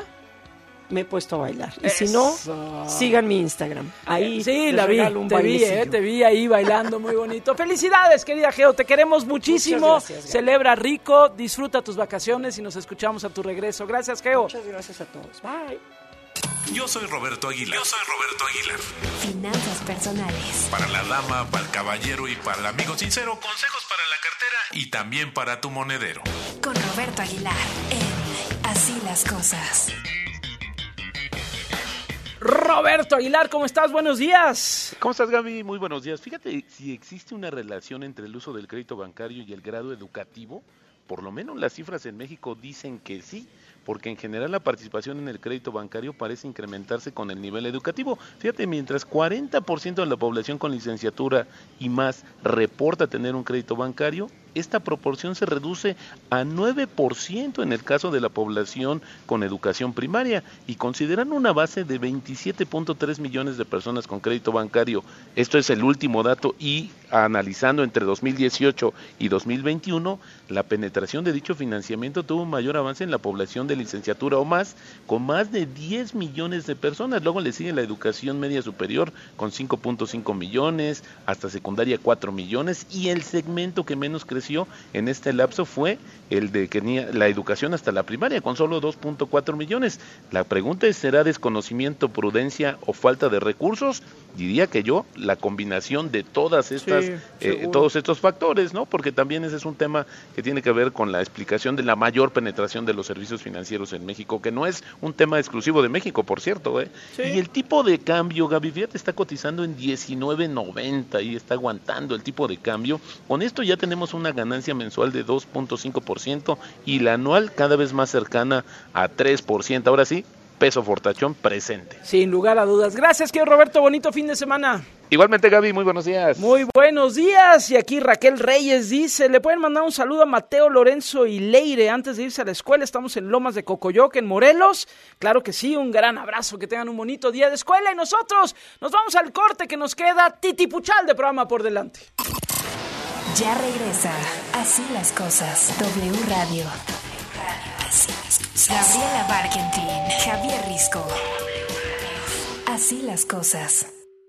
me he puesto a bailar. Y si no,
Eso.
sigan mi Instagram. Ahí
Sí,
les
la vi,
regalo un
te vi,
bailecillo.
eh, te vi ahí bailando muy bonito. Felicidades, querida Geo, te queremos muchísimo.
Muchas gracias, Gaby.
Celebra rico, disfruta tus vacaciones y nos escuchamos a tu regreso. Gracias, Geo.
Muchas gracias a todos. Bye.
Yo soy Roberto Aguilar. Yo soy Roberto Aguilar.
Finanzas personales.
Para la dama, para el caballero y para el amigo sincero, consejos para la cartera y también para tu monedero.
Con Roberto Aguilar en Así las cosas.
Roberto Aguilar, ¿cómo estás? Buenos días.
¿Cómo estás, Gaby? Muy buenos días. Fíjate, si existe una relación entre el uso del crédito bancario y el grado educativo, por lo menos las cifras en México dicen que sí, porque en general la participación en el crédito bancario parece incrementarse con el nivel educativo. Fíjate, mientras cuarenta por ciento de la población con licenciatura y más reporta tener un crédito bancario, esta proporción se reduce a nueve por ciento en el caso de la población con educación primaria y consideran una base de veintisiete punto tres millones de personas con crédito bancario. Esto es el último dato y analizando entre dos mil dieciocho y dos mil veintiuno, la penetración de dicho financiamiento tuvo un mayor avance en la población de licenciatura o más, con más de diez millones de personas. Luego le sigue la educación media superior con cinco punto cinco millones, hasta secundaria cuatro millones, y el segmento que menos creció en este lapso fue el de que tenía la educación hasta la primaria, con solo dos punto cuatro millones. La pregunta es, ¿será desconocimiento, prudencia o falta de recursos? Diría que yo, la combinación de todas estas, sí, eh, todos estos factores, ¿no? Porque también ese es un tema que tiene que ver con la explicación de la mayor penetración de los servicios financieros en México, que no es un tema exclusivo de México, por cierto, ¿eh? Sí. Y el tipo de cambio, Gaby, fíjate, está cotizando en diecinueve noventa y está aguantando el tipo de cambio. Con esto ya tenemos una ganancia mensual de dos punto cinco por ciento y la anual cada vez más cercana a tres por ciento. Ahora sí, peso fortachón presente.
Sin lugar a dudas. Gracias, querido Roberto. Bonito fin de semana.
Igualmente, Gaby, muy buenos días.
Muy buenos días. Y aquí Raquel Reyes dice, le pueden mandar un saludo a Mateo, Lorenzo y Leire antes de irse a la escuela. Estamos en Lomas de Cocoyoc, en Morelos. Claro que sí, un gran abrazo, que tengan un bonito día de escuela. Y nosotros nos vamos al corte, que nos queda titipuchal de programa por delante.
Ya regresa Así las Cosas, W Radio. Así las cosas. Gabriela Barkentin, Javier Risco. Así las Cosas.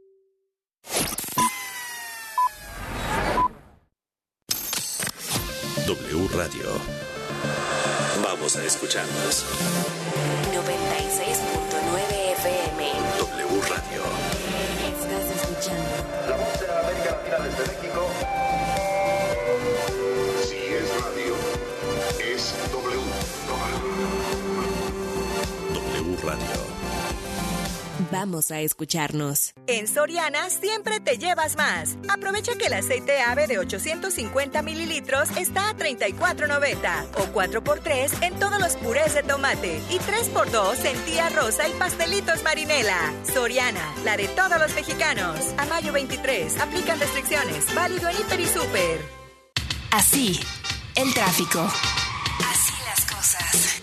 W Radio. Vamos a escucharnos.
noventa y seis punto nueve F M.
W Radio.
Estás escuchando
La voz de América Latina desde México. Si es radio, es W.
W Radio.
Vamos a escucharnos.
En Soriana siempre te llevas más. Aprovecha que el aceite ave de ochocientos cincuenta mililitros está a treinta y cuatro noventa o cuatro por tres en todos los purés de tomate y tres por dos en tía rosa y pastelitos marinela. Soriana, la de todos los mexicanos. A mayo veintitrés, aplican restricciones. Válido en Hiper y Super.
Así, el tráfico. Así las cosas.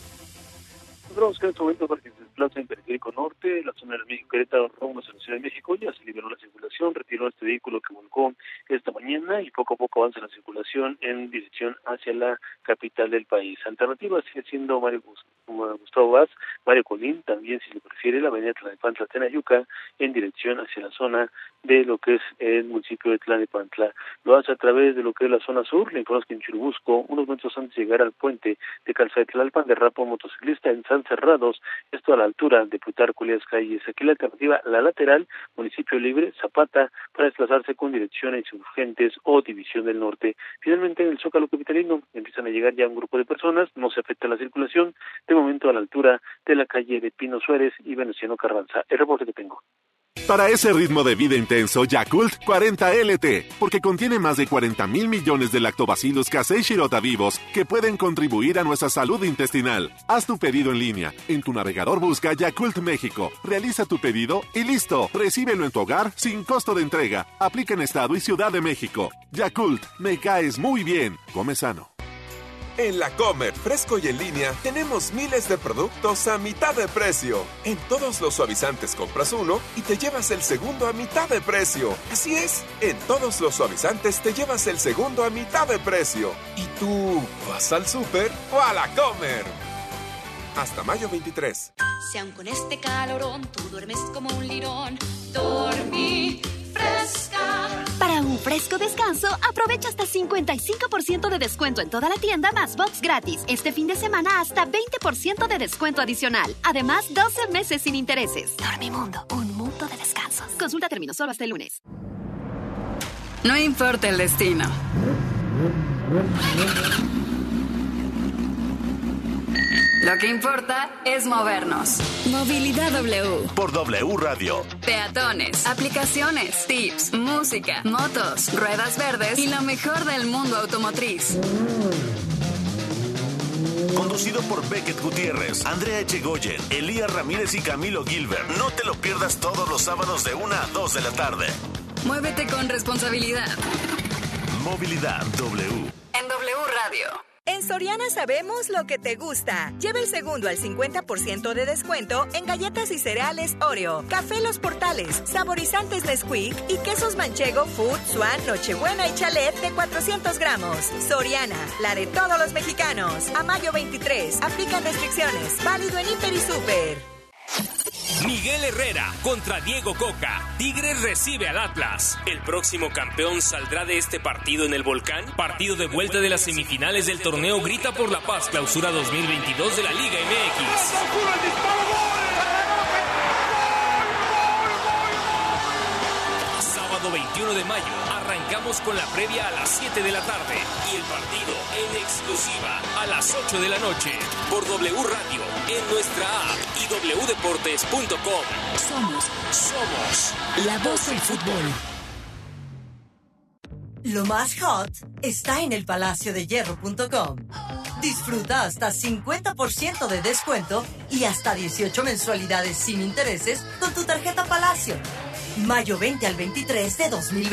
Nosotros que en este momento para que se desplaza en Periférico Norte, la zona del México Querétaro, rumbo hacia la Ciudad de México, ya se liberó la circulación, retiró este vehículo que volcó esta mañana y poco a poco avanza la circulación en dirección hacia la capital del país. Alternativa sigue siendo Mario Gustavo Vaz, Mario Colín, también si le prefiere la avenida Tlalnepantla Tenayuca en dirección hacia la zona de lo que es el municipio de Tlalnepantla. Lo hace a través de lo que es la zona sur, le informamos que en Churubusco, unos metros antes de llegar al puente de Calzada de Tlalpan, derrapa un motociclista en San Cerrados, esto a la altura de Plutarco Elías Calles. Aquí la alternativa, la lateral, municipio libre, Zapata, para desplazarse con dirección a Insurgentes o División del Norte. Finalmente, en el Zócalo capitalino empiezan a llegar ya un grupo de personas, no se afecta la circulación, de momento a la altura de la calle de Pino Suárez y Venustiano Carranza. El reporte que tengo.
Para ese ritmo de vida intenso, Yakult cuarenta L T, porque contiene más de cuarenta mil millones de lactobacillus casei shirota vivos que pueden contribuir a nuestra salud intestinal. Haz tu pedido en línea. En tu navegador busca Yakult México. Realiza tu pedido y listo. Recíbelo en tu hogar sin costo de entrega. Aplica en Estado y Ciudad de México. Yakult, me caes muy bien. Come sano.
En La Comer, fresco y en línea, tenemos miles de productos a mitad de precio. En todos los suavizantes compras uno y te llevas el segundo a mitad de precio. Así es, en todos los suavizantes te llevas el segundo a mitad de precio. ¿Y tú vas al súper o a La Comer? Hasta mayo veintitrés.
Si aun con este calorón tú duermes como un lirón, dormí fresca.
Para un fresco descanso, aprovecha hasta cincuenta y cinco por ciento de descuento en toda la tienda más box gratis. Este fin de semana hasta veinte por ciento de descuento adicional. Además, doce meses sin intereses. Dormimundo, un mundo de descansos. Consulta términos solo hasta el lunes.
No importa el destino. Lo que importa es movernos. Movilidad W.
Por W Radio.
Peatones, aplicaciones, tips, música, motos, ruedas verdes y lo mejor del mundo automotriz.
Conducido por Beckett Gutiérrez, Andrea Echegoyen, Elías Ramírez y Camilo Gilbert. No te lo pierdas todos los sábados de una a dos de la tarde.
Muévete con responsabilidad.
Movilidad W.
En W Radio.
En Soriana sabemos lo que te gusta. Lleva el segundo al cincuenta por ciento de descuento en galletas y cereales Oreo, café Los Portales, saborizantes Nesquik y quesos manchego, Food, Swan, Nochebuena y Chalet de cuatrocientos gramos. Soriana, la de todos los mexicanos. A mayo veintitrés, aplican restricciones. Válido en Hiper y Super.
Miguel Herrera contra Diego Coca. Tigres recibe al Atlas. ¿El próximo campeón saldrá de este partido en el Volcán? Partido de vuelta de las semifinales del torneo Grita por la Paz Clausura dos mil veintidós de la Liga M X. Sábado veintiuno de mayo, arrancamos con la previa a las siete de la tarde y el partido en exclusiva a las ocho de la noche por W Radio, en nuestra app y w deportes punto com.
Somos,
somos
la voz del fútbol.
Lo más hot está en el palacio de hierro punto com. Disfruta hasta cincuenta por ciento de descuento y hasta dieciocho mensualidades sin intereses con tu tarjeta Palacio. Mayo veinte al veintitrés de dos mil veinte.